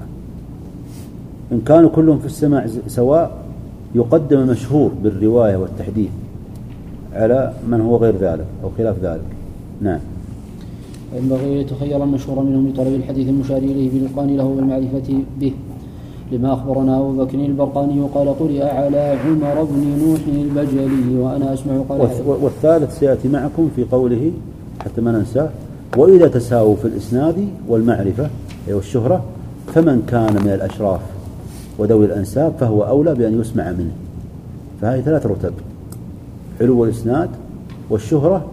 إن كانوا كلهم في السماع سواء يقدم المشهور بالرواية والتحديث على من هو غير ذلك أو خلاف ذلك. نعم. فينبغي يتخير المشهور منهم بطلب الحديث المشار إليه بالإتقان له والمعرفة به، لما أخبرنا أبو بكر البرقاني قال: قرئ على عمر بن نوح البجلي وأنا أسمع. قال والثالث سيأتي معكم في قوله حتى ما ننساه: وإذا تساووا في الإسناد والمعرفة والشهرة فمن كان من الأشراف وذوي الأنساب فهو أولى بأن يسمع منه. فهذه ثلاث رتب: علو الإسناد والشهرة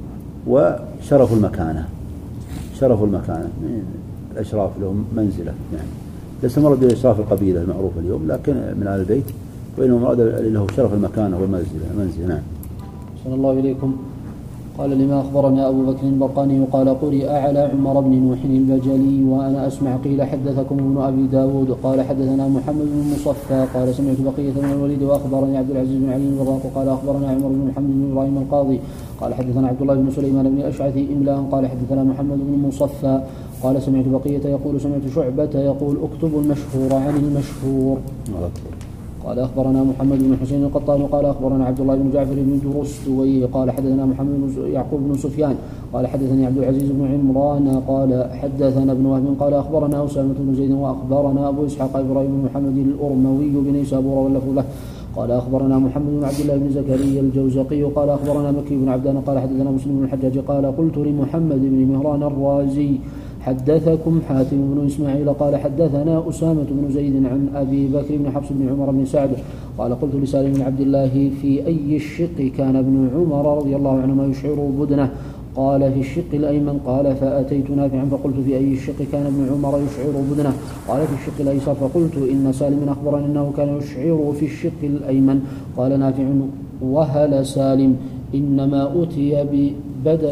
وشرف المكانة. شرف المكانة الأشراف لهم منزلة، يعني ليس مراد بإشراف القبيلة المعروفة اليوم لكن من آل البيت، وإنه مراد له شرف المكانة والمنزلة. منزلة. نعم. صلى الله إليكم. قال: لما أخبرنا أبو بكر البرقاني قال: قرئ على عمر بن نوح البجلي وأنا أسمع. قيل: حدثكم ابن أبي داود قال: حدثنا محمد بن مصفى قال: سمعت بقية بن الوليد وأخبرني عبد العزيز بن علي الوراق قال: أخبرنا عمر بن محمد بن إبراهيم القاضي قال: حدثنا عبد الله بن سليمان بن أشعث إملاء قال: حدثنا محمد بن مصفى قال: سمعت بقية يقول: سمعت شعبة يقول: اكتبوا المشهور عن المشهور. قال: أخبرنا محمد بن حسين القطان قال: أخبرنا عبد الله بن جعفر بن درستوي قال: حدثنا محمد بن يعقوب بن سفيان قال: حدثني عبد العزيز بن عمران قال: حدثنا ابن وهب قال: أخبرنا أسامة بن زيد وأخبرنا أبو إسحاق إبراهيم بن محمد الأرموي بنيسابور واللفظ له قال: أخبرنا محمد بن عبد الله بن زكريا الجوزقي قال: أخبرنا مكي بن عبدان قال: حدثنا مسلم بن الحجاج قال: قلت لمحمد بن مهران الرازي: حدثكم حاتم بن إسماعيل قال: حدثنا أسامة بن زيد عن أبي بكر بن حفص بن عمر بن سعد قال: قلت لسالم بن عبد الله: في أي الشق كان ابن عمر رضي الله عنهما يشعر بدنه؟ قال: في الشق الأيمن. قال: فأتيت نافعا فقلت: في أي الشق كان ابن عمر يشعر بدنه؟ قال: في الشق الأيسر. فقلت: إن سالم أخبرني أنه كان يشعر في الشق الأيمن. قال نافع: وهل سالم إنما أتي ببدأ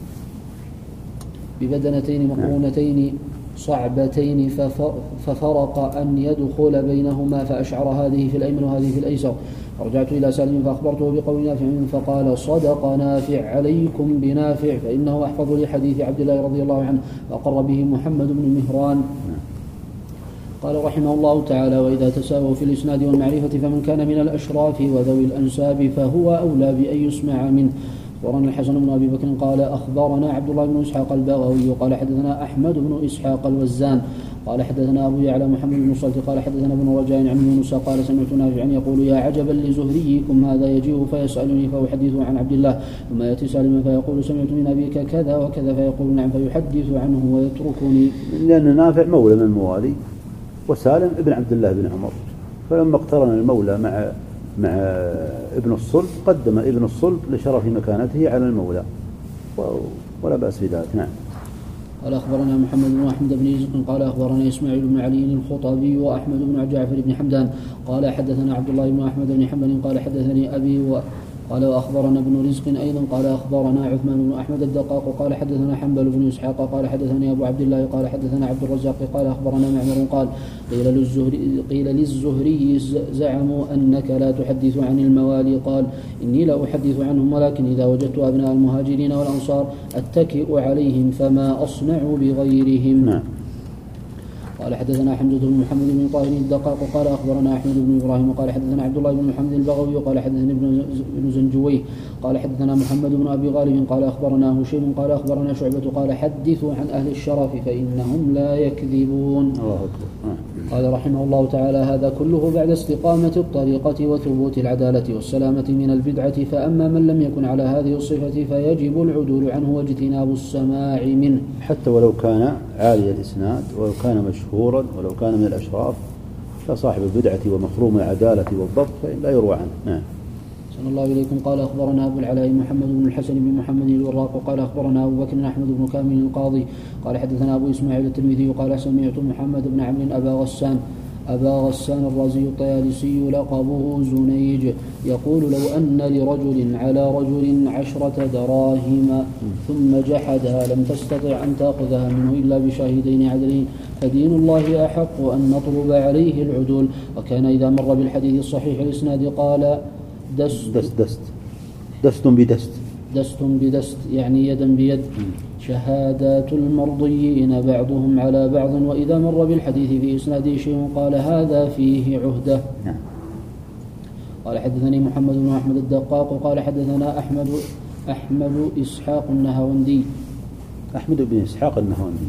ببدنتين مقرونتين صعبتين ففرق أن يدخل بينهما فأشعر هذه في الأيمن وهذه في الأيسر. فرجعت إلى سالم فأخبرته بقول نافع فقال: صدق نافع، عليكم بنافع فإنه أحفظ لحديث عبد الله رضي الله عنه، فأقر به محمد بن مهران. قال رحمه الله تعالى: وإذا تساووا في الإسناد والمعرفة فمن كان من الأشراف وذوي الأنساب فهو أولى بأن يسمع منه. أخبرنا الحسن بن أبي بكر قال: أخبرنا عبد الله بن إسحاق البغوي قال: حدثنا أحمد بن إسحاق الوزان قال: حدثنا أبو يعلى محمد بن صلت قال: حدثنا ابن رجاء عن يونس قال: سمعت نافعا يقول: يا عجبا لزهريكم هذا يجيء فيسألني فأحدثه عن عبد الله، ثم يأتي سالما فيقول: سمعت من أبيك كذا وكذا، فيقول: نعم، فيحدث عنه ويتركني. لأن نافع مولى من الموالي وسالم ابن عبد الله بن عمر، فلما اقترن المولى مع مع ابن الصلب قدم ابن الصلب لشرف مكانته على المولى، ولا بأس في ذلك. نعم. قال: أخبرنا محمد بن أحمد بن رزق قال: أخبرنا إسماعيل بن علي الخطبي وأحمد بن جعفر بن حمدان قال: حدثنا عبد الله بن أحمد بن حنبل قال: حدثني أبي و قال وأخبرنا ابن رزق أيضا قال أخبرنا عثمان بن أحمد الدقاق قال حدثنا حنبل بن إسحاق قال حدثني أبو عبد الله قال حدثنا عبد الرزاق قال أخبرنا معمر قال قيل للزهري, قيل للزهري زعموا أنك لا تحدث عن الموالي قال إني لا أحدث عنهم ولكن إذا وجدت أبناء المهاجرين والأنصار أتكئ عليهم فما أصنع بغيرهم. نعم. قال حدثنا حمزة بن محمد بن طاهر الدقاق قال أخبرنا أحمد بن إبراهيم قال حدثنا عبد الله بن محمد البغوي قال حدثنا ابن زنجويه قال حدثنا محمد بن أبي غالب قال أخبرنا هشيم قال أخبرنا شعبة قال حدثوا عن أهل الشرف فإنهم لا يكذبون. الله أكبر. قال رحمه الله تعالى هذا كله بعد استقامة الطريقة وثبوت العدالة والسلامة من البدعة، فأما من لم يكن على هذه الصفة فيجب العدول عنه واجتناب السماع منه حتى ولو كان عالي الإسناد ولو كان مشهورا ولو كان من الأشراف، فصاحب البدعة ومخروم العدالة والضبط فإن لا يروى عنه. نعم. صلى الله إليكم. قال أخبرنا أبو العلاء محمد بن الحسن بن محمد الوراق قال أخبرنا أبو بكر أحمد بن كامل القاضي قال حدثنا أبو إسماعيل الترمذي قال سمعت محمد بن عمرو أبا غسان أبا غسان الرازي الطيالسي لقبه زنيج يقول لو أن لرجل على رجل عشرة دراهم ثم جحدها لم تستطع أن تأخذها منه إلا بشاهدين عدلين فدين الله أحق أن نطلب عليه العدول. وكان إذا مر بالحديث الصحيح الإسناد قال دست دست دست دست بدست دست بدست يعني يدا بيد شهادات المرضيين بعضهم على بعض. وإذا مر بالحديث في إسناده شيء قال هذا فيه عهدة. قال حدثني محمد بن أحمد الدقاق قال حدثنا أحمد أحمد إسحاق النهاوندي أحمد بن إسحاق النهاوندي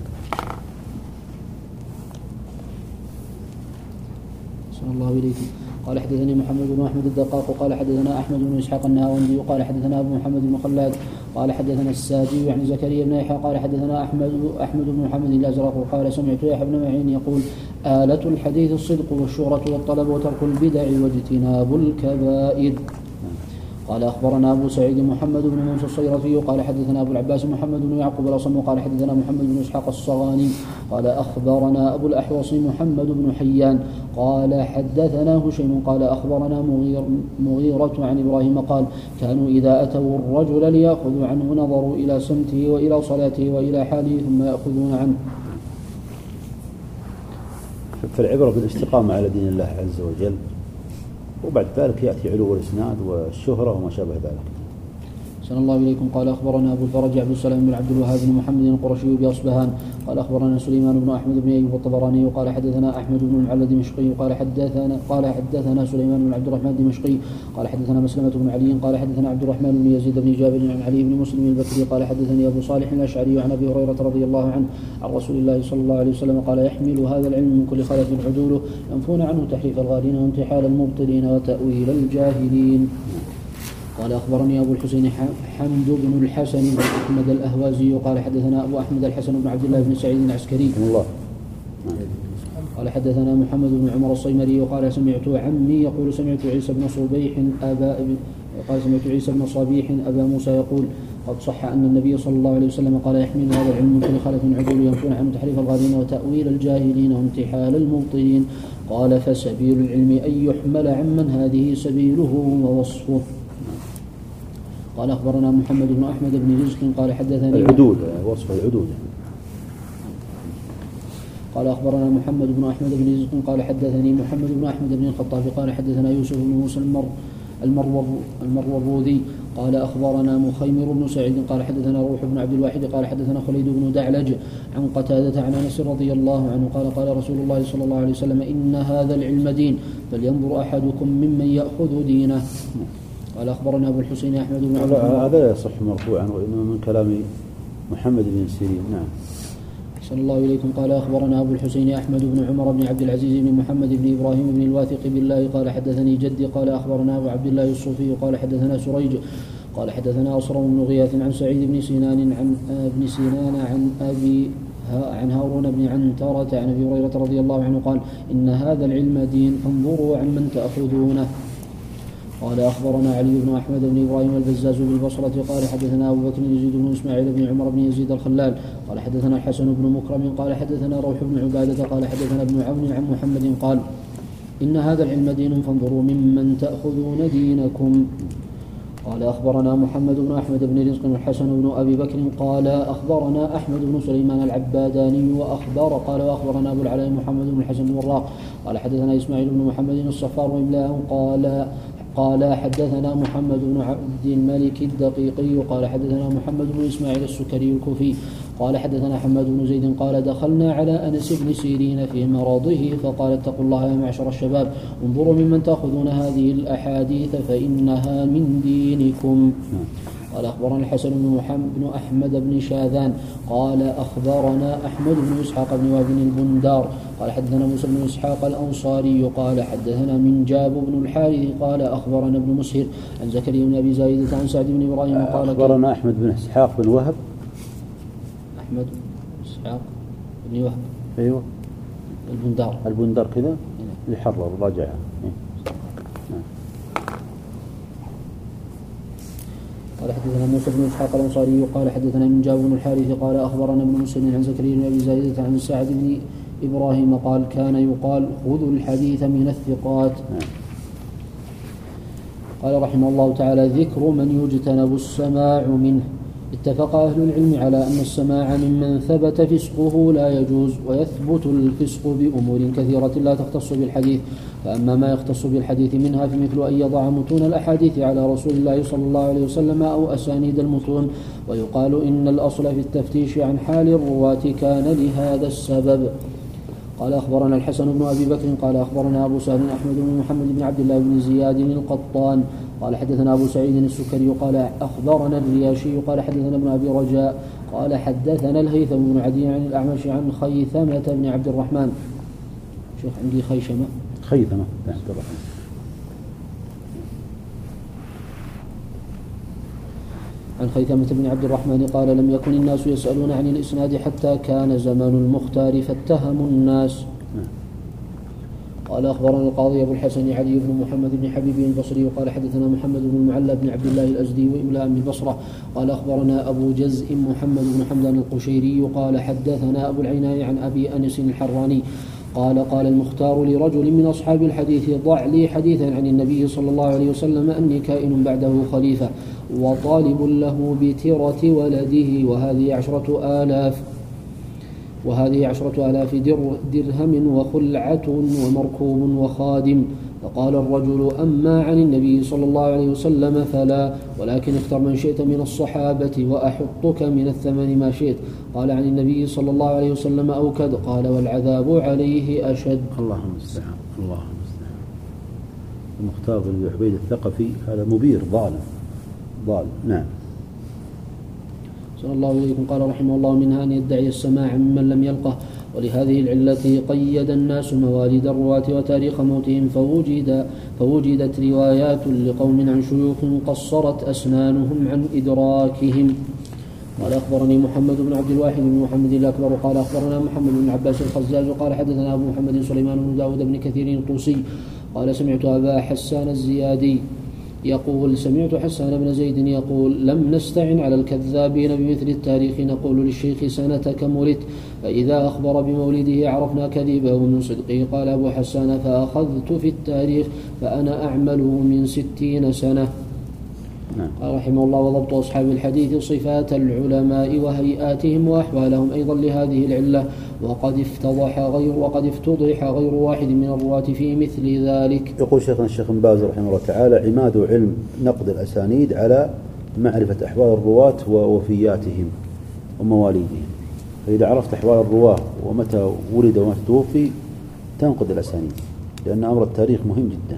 صلى الله إليكم. قال حدثني محمد بن أحمد الدقاق قال حدثنا أحمد بن إسحاق النهاوندي قال حدثنا أبو محمد بن خلاد قال حدثنا الساجي عن زكريا بن يحيى قال حدثنا أحمد أحمد بن محمد الأزرق قال سمعت يحيى بن معين يقول آلة الحديث الصدق والشهرة والطلب وترك البدع واجتناب الكبائر. قال أخبرنا أبو سعيد محمد بن موسى الصيرفي قال حدثنا أبو العباس محمد بن يعقوب الأصم قال حدثنا محمد بن إسحاق الصغاني قال أخبرنا أبو الأحوص محمد بن حيان قال حدثنا هشيم قال أخبرنا مغير مغيرة عن إبراهيم قال كانوا إذا أتوا الرجل ليأخذوا عنه نظروا إلى سمته وإلى صلاته وإلى حاله ثم يأخذون عنه. فالعبرة بالاستقامة على دين الله عز وجل، وبعد ذلك يأتي علو الإسناد والشهرة وما شابه ذلك. صلى الله إليكم. قال أخبرنا أبو الفرج عبد السلام بن عبد الوهاب بن محمد القرشي بأصبهان قال أخبرنا سليمان بن أحمد بن أيوب الطبراني قال حدثنا أحمد بن المعلى الدمشقي قال حدثنا قال حدثنا سليمان بن عبد الرحمن الدمشقي قال حدثنا مسلمة بن علي قال حدثنا عبد الرحمن بن يزيد بن جابر عن علي بن مسلم البكري قال حدثني أبو صالح الأشعري عن أبي هريرة رضي الله عنه عن رسول الله صلى الله عليه وسلم قال يحمل هذا العلم من كل خلف عدوله ينفون عنه تحريف الغالين وانتحال المبطلين وتأويل الجاهلين. قال أخبرني أبو الحسين حمد بن الحسن بن أحمد الأهوازي قال حدثنا أبو أحمد الحسن بن عبد الله بن سعيد العسكري الله. قال حدثنا محمد بن عمر الصيمري قال سمعت عمي يقول سمعت عيسى بن صبيح أبا قال سمعت عيسى بن صبيح أبا موسى يقول قد صح أن النبي صلى الله عليه وسلم قال يحمل هذا العلم من كل خلف عدول ينفون عنه تحريف الغالين وتأويل الجاهلين وانتحال المبطلين. قال فسبيل العلم أن يحمل عمن هذه سبيله ووصفه. قال أخبرنا محمد بن أحمد بن رزق قال حدثني العدود وصف العدود. قال أخبرنا محمد بن أحمد بن رزق قال حدثني محمد بن أحمد بن الخطاب قال حدثنا يوسف بن موسى المر المروذي قال أخبرنا مخيمر بن سعيد قال حدثنا روح بن عبد الواحد قال حدثنا خليد بن دعلج عن قتادة عن أنس رضي الله عنه قال قال رسول الله صلى الله عليه وسلم إن هذا العلم دين فلينظر أحدكم ممن يأخذ دينه. قال أخبرنا أبو الحسين أحمد بن عبد هذا لا يصح مرفوعا وإنما من كلام محمد بن سيرين. نعم. صلى الله إليكم. قال أخبرنا أبو الحسين أحمد بن عمر بن عبد العزيز بن محمد بن إبراهيم بن الواثق بالله قال حدثني جدي قال أخبرنا أبو عبد الله الصوفي قال حدثنا سريج قال حدثنا أصرم بن غياث عن سعيد بن سنان عن ابن سنان عن أبي عن هارون بن عنترة عن أبي هريرة رضي الله عنه قال إن هذا العلم دين فانظروا عمن تأخذونه. قال أخبرنا علي بن أحمد بن إبراهيم البزاز بالبصرة قال حدثنا أبو بكر يزيد بن إسماعيل بن عمر بن يزيد الخلال قال حدثنا الحسن بن مكرم قال حدثنا روح بن عبادة قال حدثنا ابن عون عن محمد قال إن هذا العلم دين فانظروا ممن تأخذون دينكم. قال أخبرنا محمد بن أحمد بن رزق الحسن بن أبي بكر قال أخبرنا أحمد بن سليمان العباداني وأخبر قال وأخبرنا أبو العلاء محمد بن الحسن بن وراق قال حدثنا إسماعيل بن محمد الصفار وإملاء قال قال حدثنا محمد بن عبد الملك الدقيقي قال حدثنا محمد بن إسماعيل السكري الكوفي قال حدثنا حماد بن زيد قال دخلنا على أنس بن سيرين في مرضه فقال اتقوا الله يا معشر الشباب انظروا ممن تأخذون هذه الأحاديث فإنها من دينكم. قال أخبرنا الحسن بن محمد بن أحمد بن شاذان قال أخبرنا أحمد بن إسحاق بن وهب البندار قال حدثنا موسى بن إسحاق الأنصاري قال حدثنا من جاب بن الحارث قال أخبرنا ابن مسهر عن زكريا بن أبي زايدة عن سعد بن إبراهيم قال أخبرنا أحمد بن إسحاق بن وهب أحمد بن إسحاق بن وهب أيوه البندار البندار كذا يحرر راجعها. قال حدثنا موسى بن إسحاق الأنصاري قال حدثنا من جاب بن الحارث قال أخبرنا ابن مسلم عن زكريا بن أبي زايدة عن سعد بن إبراهيم قال كان يقال خذوا الحديث من الثقات. قال رحمه الله تعالى ذكر من يجتنب السماع منه. اتفق أهل العلم على أن السماع ممن ثبت فسقه لا يجوز ويثبت الفسق بأمور كثيرة لا تختص بالحديث فأما ما يختص بالحديث منها فمثل أن يضع متون الأحاديث على رسول الله صلى الله عليه وسلم أو أسانيد المتون ويقال إن الأصل في التفتيش عن حال الرواة كان لهذا السبب. قال أخبرنا الحسن بن أبي بكر قال أخبرنا أبو سهل أحمد بن محمد بن عبد الله بن زياد القطان قال حدثنا أبو سعيد السكري قال أخبرنا الرياشي قال حدثنا ابن أبي رجاء قال حدثنا الهيثم بن عدي عن الأعمش عن خيثمة بن عبد الرحمن. شوف عندي خيشمة خيثمة بن عبد الرحمن عن خيثمة بن عبد الرحمن قال لم يكن الناس يسألون عن الإسناد حتى كان زمان المختار فاتهموا الناس. قال أخبرنا القاضي أبو الحسن علي بن محمد بن حبيب البصري وقال حدثنا محمد بن المعلى بن عبد الله الأزدي وإملاء بالبصرة قال أخبرنا أبو جزء محمد بن حمدان القشيري قال حدثنا أبو العيناء عن أبي أنس الحراني قال قال المختار لرجل من أصحاب الحديث ضع لي حديثا عن النبي صلى الله عليه وسلم أني كائن بعده خليفة وطالب له بترة ولده وهذه عشرة آلاف وهذه عشرة آلاف درهم وخلعة ومركوب وخادم. فقال الرجل أما عن النبي صلى الله عليه وسلم فلا ولكن اختر من شئت من الصحابة وأحطك من الثمن ما شئت. قال عن النبي صلى الله عليه وسلم أوكد قال والعذاب عليه أشد. اللهم المستعان اللهم المستعان. المختار بن عبيد الثقفي هذا مبير ظالم ضال. نعم. صلى الله عليكم. قال رحمه الله منها أن يدعي السماع ممن لم يلقه ولهذه العلة قيد الناس مواليد الرواة وتاريخ موتهم فوجد فوجدت روايات لقوم عن شيوخ قصرت أسنانهم عن إدراكهم. قال أخبرني محمد بن عبد الواحد بن محمد الأكبر قال أخبرنا محمد بن عباس الخزاز قال حدثنا أبو محمد سليمان بن داود بن كثير الطوسي قال سمعت أبا حسان الزيادي يقول سمعت حسان بن زيد يقول لم نستعن على الكذابين بمثل التاريخ نقول للشيخ سنتك ولدت فإذا أخبر بمولده عرفنا كذبه من صدقه. قال أبو حسان فأخذت في التاريخ فأنا أعمله من ستين سنة. قال رحمه الله وضبط أصحاب الحديث صفات العلماء وهيئاتهم وأحوالهم أيضا لهذه العلة وقد افتضح غير وقد افتضح غير واحد من الرواة في مثل ذلك. يقول شيخنا الشيخ بن باز رحمه الله تعالى عماد علم نقد الأسانيد على معرفة أحوال الرواة ووفياتهم ومواليدهم. فإذا عرفت أحوال الرواة ومتى ولد ومتى توفي تنقد الأسانيد لأن أمر التاريخ مهم جدا.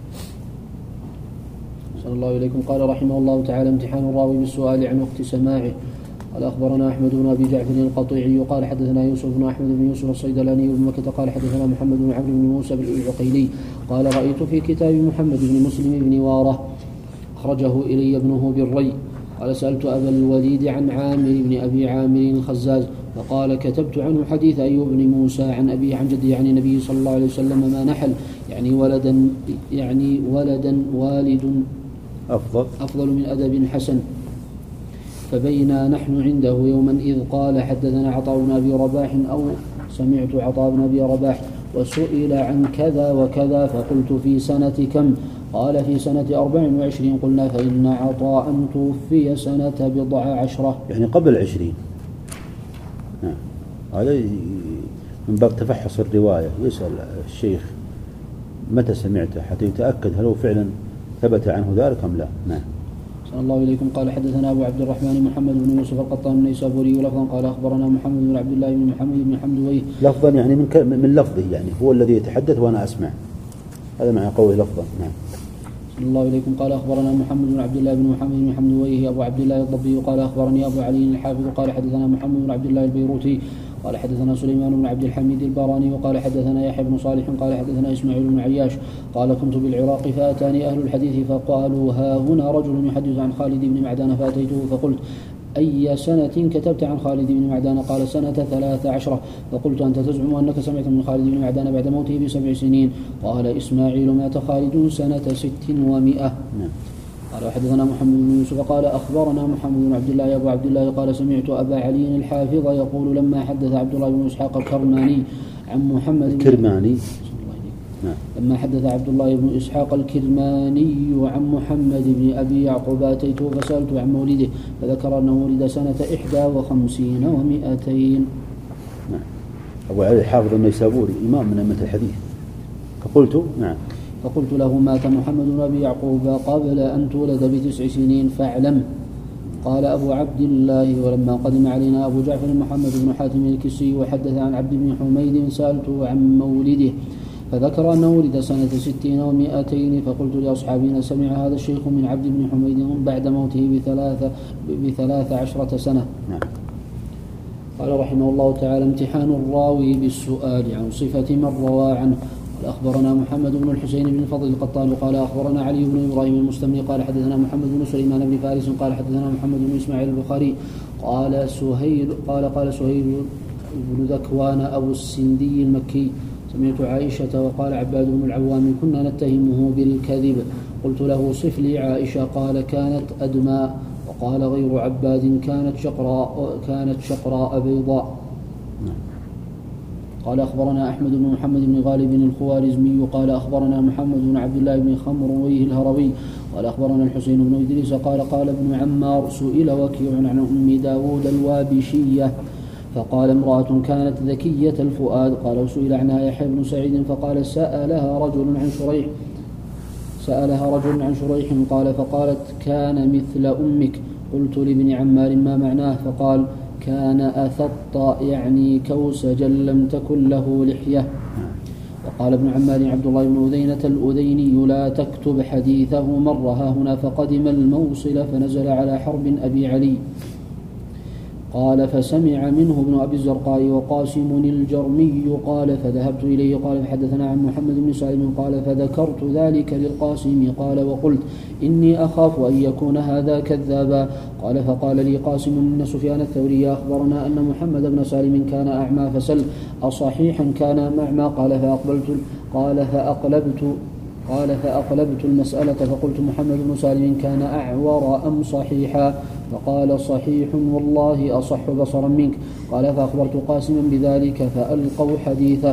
صلى الله إليكم. قال رحمه الله تعالى امتحان الراوي بالسؤال عن وقت سماعه. قال أخبرنا أحمد بن أبي جعفر القطيعي قال حدثنا يوسف بن أحمد بن يوسف الصيدلاني بن مكة قال حدثنا محمد بن عمرو بن موسى العقيلي قال رأيت في كتاب محمد بن مسلم بن وارة أخرجه إلي ابنه بالري قال سألت أبا الوليد عن عامر بن أبي عامر الخزاز فقال كتبت عنه حديث أيوب بن موسى عن أبي عن جدي عن النبي صلى الله عليه وسلم ما نحل يعني ولدا يعني ولدا والد أفضل أفضل من أدب حسن. فبينا نحن عنده يوما إذ قال حدثنا عطاء بن أبي رباح أو سمعت عطاء بن أبي رباح وسئل عن كذا وكذا فقلت في سنة كم قال في سنة أربع وعشرين. قلنا فإن عطاء توفي سنة بضع عشرة، يعني قبل عشرين. نعم. هذا من باب تفحص الرواية، يسأل الشيخ متى سمعته حتى يتأكد هل هو فعلا ثبت عنه ذلك أم لا. نعم. صلى الله إليكم. قال حدثنا أبو عبد الرحمن محمد بن يوسف القطان النيسابوري لفظا قال أخبرنا محمد بن عبد الله بن محمد بن حمدويه لفظا يعني من من لفظه، يعني هو الذي يتحدث وأنا أسمع، هذا معنى قوله لفظا. نعم. صلى الله إليكم. قال أخبرنا محمد بن عبد الله بن محمد بن حمدويه أبو عبد الله الضبي قال أخبرني أبو علي الحافظ قال حدثنا محمد بن عبد الله البيروتي قال حدثنا سليمان بن عبد الحميد الباراني وقال حدثنا يحيى بن صالح قال حدثنا إسماعيل بن عياش قال كنت بالعراق فأتاني أهل الحديث فقالوا ها هنا رجل يحدث عن خالد بن معدان فأتيته فقلت أي سنة كتبت عن خالد بن معدان؟ قال سنة ثلاث عشرة. فقلت أنت تزعم أنك سمعت من خالد بن معدان بعد موته بسبع سنين؟ قال إسماعيل مات خالد سنة ست ومائة. قال حدثنا محمد بن يوسف قال أخبرنا محمد بن عبد الله أبو عبد الله قال سمعت أبا علي الحافظ يقول لما حدث عبد الله بن إسحاق الكرماني عن محمد الكرماني لما حدث عبد الله بن إسحاق الكرماني عن محمد بن أبي يعقوب أتيته فسألته عن مولده فذكر أنه ولد سنة إحدى وخمسين ومائتين. نعم. أبو علي الحافظ النيسابوري إمام من أئمة الحديث. فقلت نعم فقلت له مات محمد بن أبي يعقوب قبل أن تولد بتسع سنين فاعلم. قال أبو عبد الله ولما قدم علينا أبو جعفر محمد بن حاتم الكسي وحدث عن عبد بن حميد سألته عن مولده فذكر أنه ولد سنة ستين ومائتين. فقلت لأصحابنا سمع هذا الشيخ من عبد بن حميد بعد موته بثلاث, بثلاث عشرة سنة. نعم. قال رحمه الله تعالى امتحان الراوي بالسؤال عن صفة من روى عنه. قال أخبرنا محمد بن الحسين بن الفضل القطان قال أخبرنا علي بن إبراهيم المستملي قال حدثنا محمد بن سليمان بن فارس قال حدثنا محمد بن إسماعيل البخاري قال سهيل قال قال سهيل بن ذكوان أبو السندي المكي سمعت عائشة وقال عباد بن العوام كنا نتهمه بالكذب. قلت له صف لي عائشة قال كانت أدمى. وقال غير عباد كانت شقراء كانت شقراء بيضاء. قال أخبرنا أحمد بن محمد بن غالب الخوارزمي قال أخبرنا محمد بن عبد الله بن خمرويه الهروي قال أخبرنا الحسين بن إدريس قال قال ابن عمار سئل وكيع عن أم داود الوابشية فقال امرأة كانت ذكية الفؤاد. قال سئل عنها يحيى بن سعيد فقال سألها رجل عن شريح سألها رجل عن شريح قال فقالت كان مثل أمك. قلت لابن عمار ما معناه؟ فقال كان أثط يعني كوسجا لم تكن له لحية. وقال ابن عمار عبد الله بن أذينة الأذيني لا تكتب حديثه مرها هنا فقدم الموصل فنزل على حرب أبي علي. قال فسمع منه ابن أبي الزرقاء وقاسم الجرمي قال فذهبت إليه قال فحدثنا عن محمد بن سالم قال فذكرت ذلك للقاسم قال وقلت إني أخاف أن يكون هذا كذابا. قال فقال لي قاسم إن سفيان الثوري أخبرنا أن محمد بن سالم كان أعمى فسل أصحيحا كان معمى؟ قال فأقبلت قال فأقلبت قال فأقلبت المسألة فقلت محمد بن سالم كان أعور أم صحيحا؟ فقال صحيح والله أصح بصرا منك. قال فأخبرت قاسما بذلك فألقوا حديثه.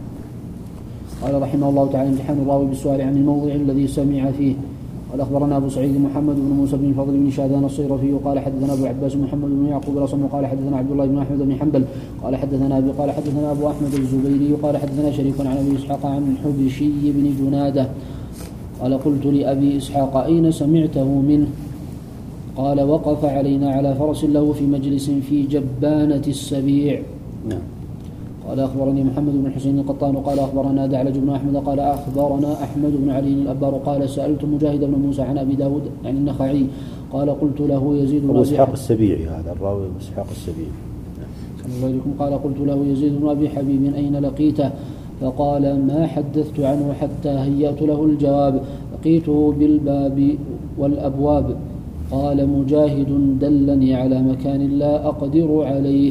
قال رحمه الله تعالى امتحان الراوي بالسؤال عن الموضع الذي سمع فيه. قال أخبرنا أبو سعيد محمد بن موسى بن الفضل بن شادان الصيرفي قال حدثنا أبو عباس محمد بن يعقوب الأصم قال حدثنا عبد الله بن أحمد بن حنبل قال حدثنا أبي قال حدثنا أبو أحمد الزبيري قال حدثنا شريك عن أبي إسحاق عن حبشي بن جنادة قال قلت لأبي إسحاق أين سمعته منه؟ قال وقف علينا على فرس له في مجلس في جبانة السبيع. نعم. قال أخبرني محمد بن حسين القطان قال أخبرنا دعلج بن أحمد قال أخبرنا أحمد بن علي الأبار قال سألت مجاهد بن موسى عن أبي داود عن النخعي قال قلت له يزيد بن أبو إسحاق السبيعي هذا الراوي أبو إسحاق السبيعي. نعم. قال قلت له يزيد بن أبي حبيب أين لقيته؟ فقال ما حدثت عنه حتى هيأت له الجواب لقيته بالباب والأبواب. قال مجاهد دلني على مكان لا أقدر عليه.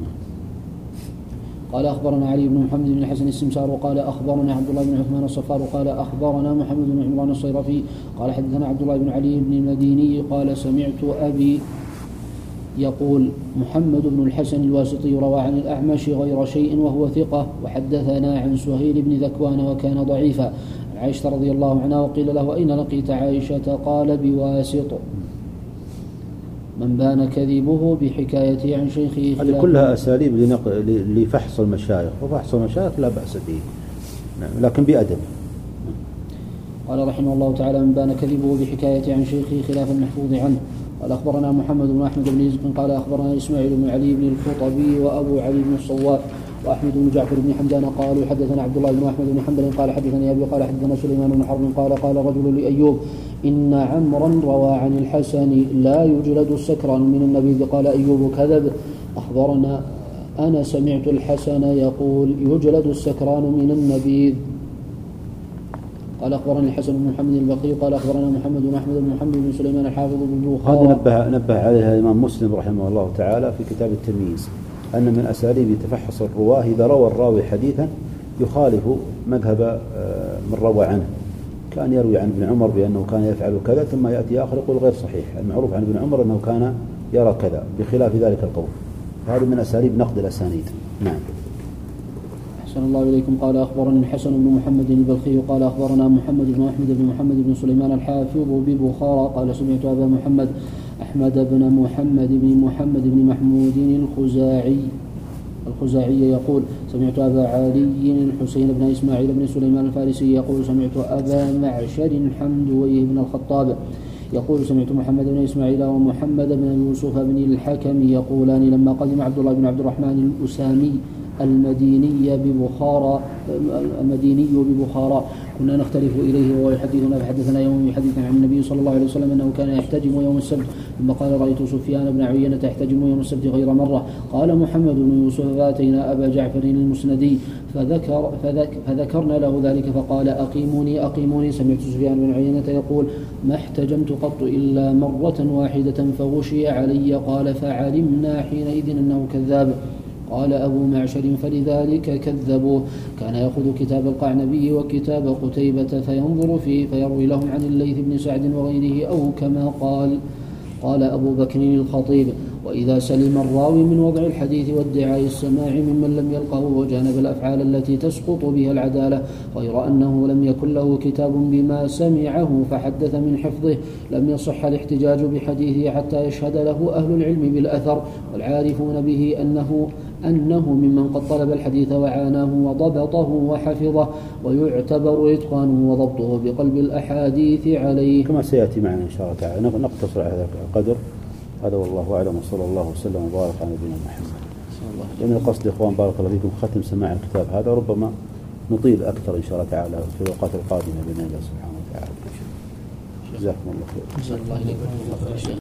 قال أخبرنا علي بن محمد بن الحسن السمسار قال أخبرنا عبد الله بن عثمان الصفار قال أخبرنا محمد بن عمران الصيرفي قال حدثنا عبد الله بن علي بن المديني قال سمعت أبي يقول محمد بن الحسن الواسطي روى عن الأعمش غير شيء وهو ثقة وحدثنا عن سهيل بن ذكوان وكان ضعيفا عائشة رضي الله عنها وقيل له أين لقيت عائشة قال بواسط. من بان كذبه بحكايته عن شيخه. هذه كلها أساليب لفحص المشايخ، وفحص المشايخ لا بأس به لكن بأدب. قال رحمه الله تعالى: من بان كذبه بحكايته عن شيخه خلاف المحفوظ عنه. قال أخبرنا محمد بن أحمد بن يزيد قال أخبرنا إسماعيل بن علي بن الخطبي وأبو علي بن الصواف وأحمد بن جعفر بن حمدان قالوا حدثنا عبد الله بن أحمد بن حنبل قال حدثني أبي قال حدثنا سليمان بن حرب قال قال رجل لأيوب: إن عمرا روى عن الحسن لا يجلد السكران من النبيذ. قال أيوب: كذب. أخبرنا أنا سمعت الحسن يقول: يجلد السكران من النبيذ. قال أخبرني الحسن بن محمد البقي قال أخبرنا محمد بن أحمد بن محمد بن سليمان الحافظ بن بخارى. هذا نبه نبه عليها الإمام مسلم رحمه الله تعالى في كتاب التمييز، أن من أساليب تفحص الرواة إذا روى الراوي حديثا يخالف مذهب من روى عنه، كان يروي عن ابن عمر بأنه كان يفعل كذا ثم يأتي آخر يقول غير صحيح. المعروف عن ابن عمر أنه كان يرى كذا بخلاف ذلك القول. هذا من أساليب نقد الأسانيد. نعم. أحسن الله إليكم. قال أخبرني الحسن بن محمد البلخي قال أخبرنا محمد بن أحمد بن محمد بن سليمان الحافظ ببخارى قال سمعت أبا محمد أحمد بن محمد بن محمد بن محمود الخزاعي الخزاعي يقول: سمعت أبا علي الحسين بن إسماعيل بن سليمان الفارسي يقول: سمعت أبا معشر حمدويه بن الخطاب يقول: سمعت محمد بن إسماعيل ومحمد بن يوسف بن الحكم يقولان: لما قدم عبد الله بن عبد الرحمن الأسامي المديني ببخارى المديني ببخارى كنا نختلف إليه وهو يحدثنا فحدثنا يوم يحدث عن النبي صلى الله عليه وسلم أنه كان يحتجم يوم السبت، ثم قال: رأيت سفيان بن عيينة يحتجم يوم السبت غير مرة. قال محمد بن يوسف: فأتينا أبا جعفر المسندي فذكر فذك فذكرنا له ذلك فقال: أقيموني أقيموني. سمعت سفيان بن عيينة يقول: ما احتجمت قط إلا مرة واحدة فغشي علي. قال: فعلمنا حينئذ أنه كذاب. قال أبو معشر: فلذلك كذبوه. كان يأخذ كتاب القعنبي وكتاب قتيبة فينظر فيه فيروي لهم عن الليث بن سعد وغيره أو كما قال. قال أبو بكر الخطيب: وإذا سلم الراوي من وضع الحديث وادعاء السماع ممن لم يلقه وجانب الأفعال التي تسقط بها العدالة غير أنه لم يكن له كتاب بما سمعه فحدث من حفظه، لم يصح الاحتجاج بحديثه حتى يشهد له أهل العلم بالأثر والعارفون به أنه أنه ممن قد طلب الحديث وعاناه وضبطه وحفظه، ويعتبر إتقانه وضبطه بقلب الأحاديث عليه كما سيأتي معنا إن شاء الله تعالى. نقتصر على هذا القدر. هذا والله أعلم، وصلى الله وسلم وبارك على نبينا محمد. لأن القصد إخوان بارك الله فيكم ختم سماع الكتاب هذا، ربما نطيل أكثر إن شاء الله تعالى في الأوقات القادمة بإذن الله سبحانه وتعالى. جزاكم الله خير.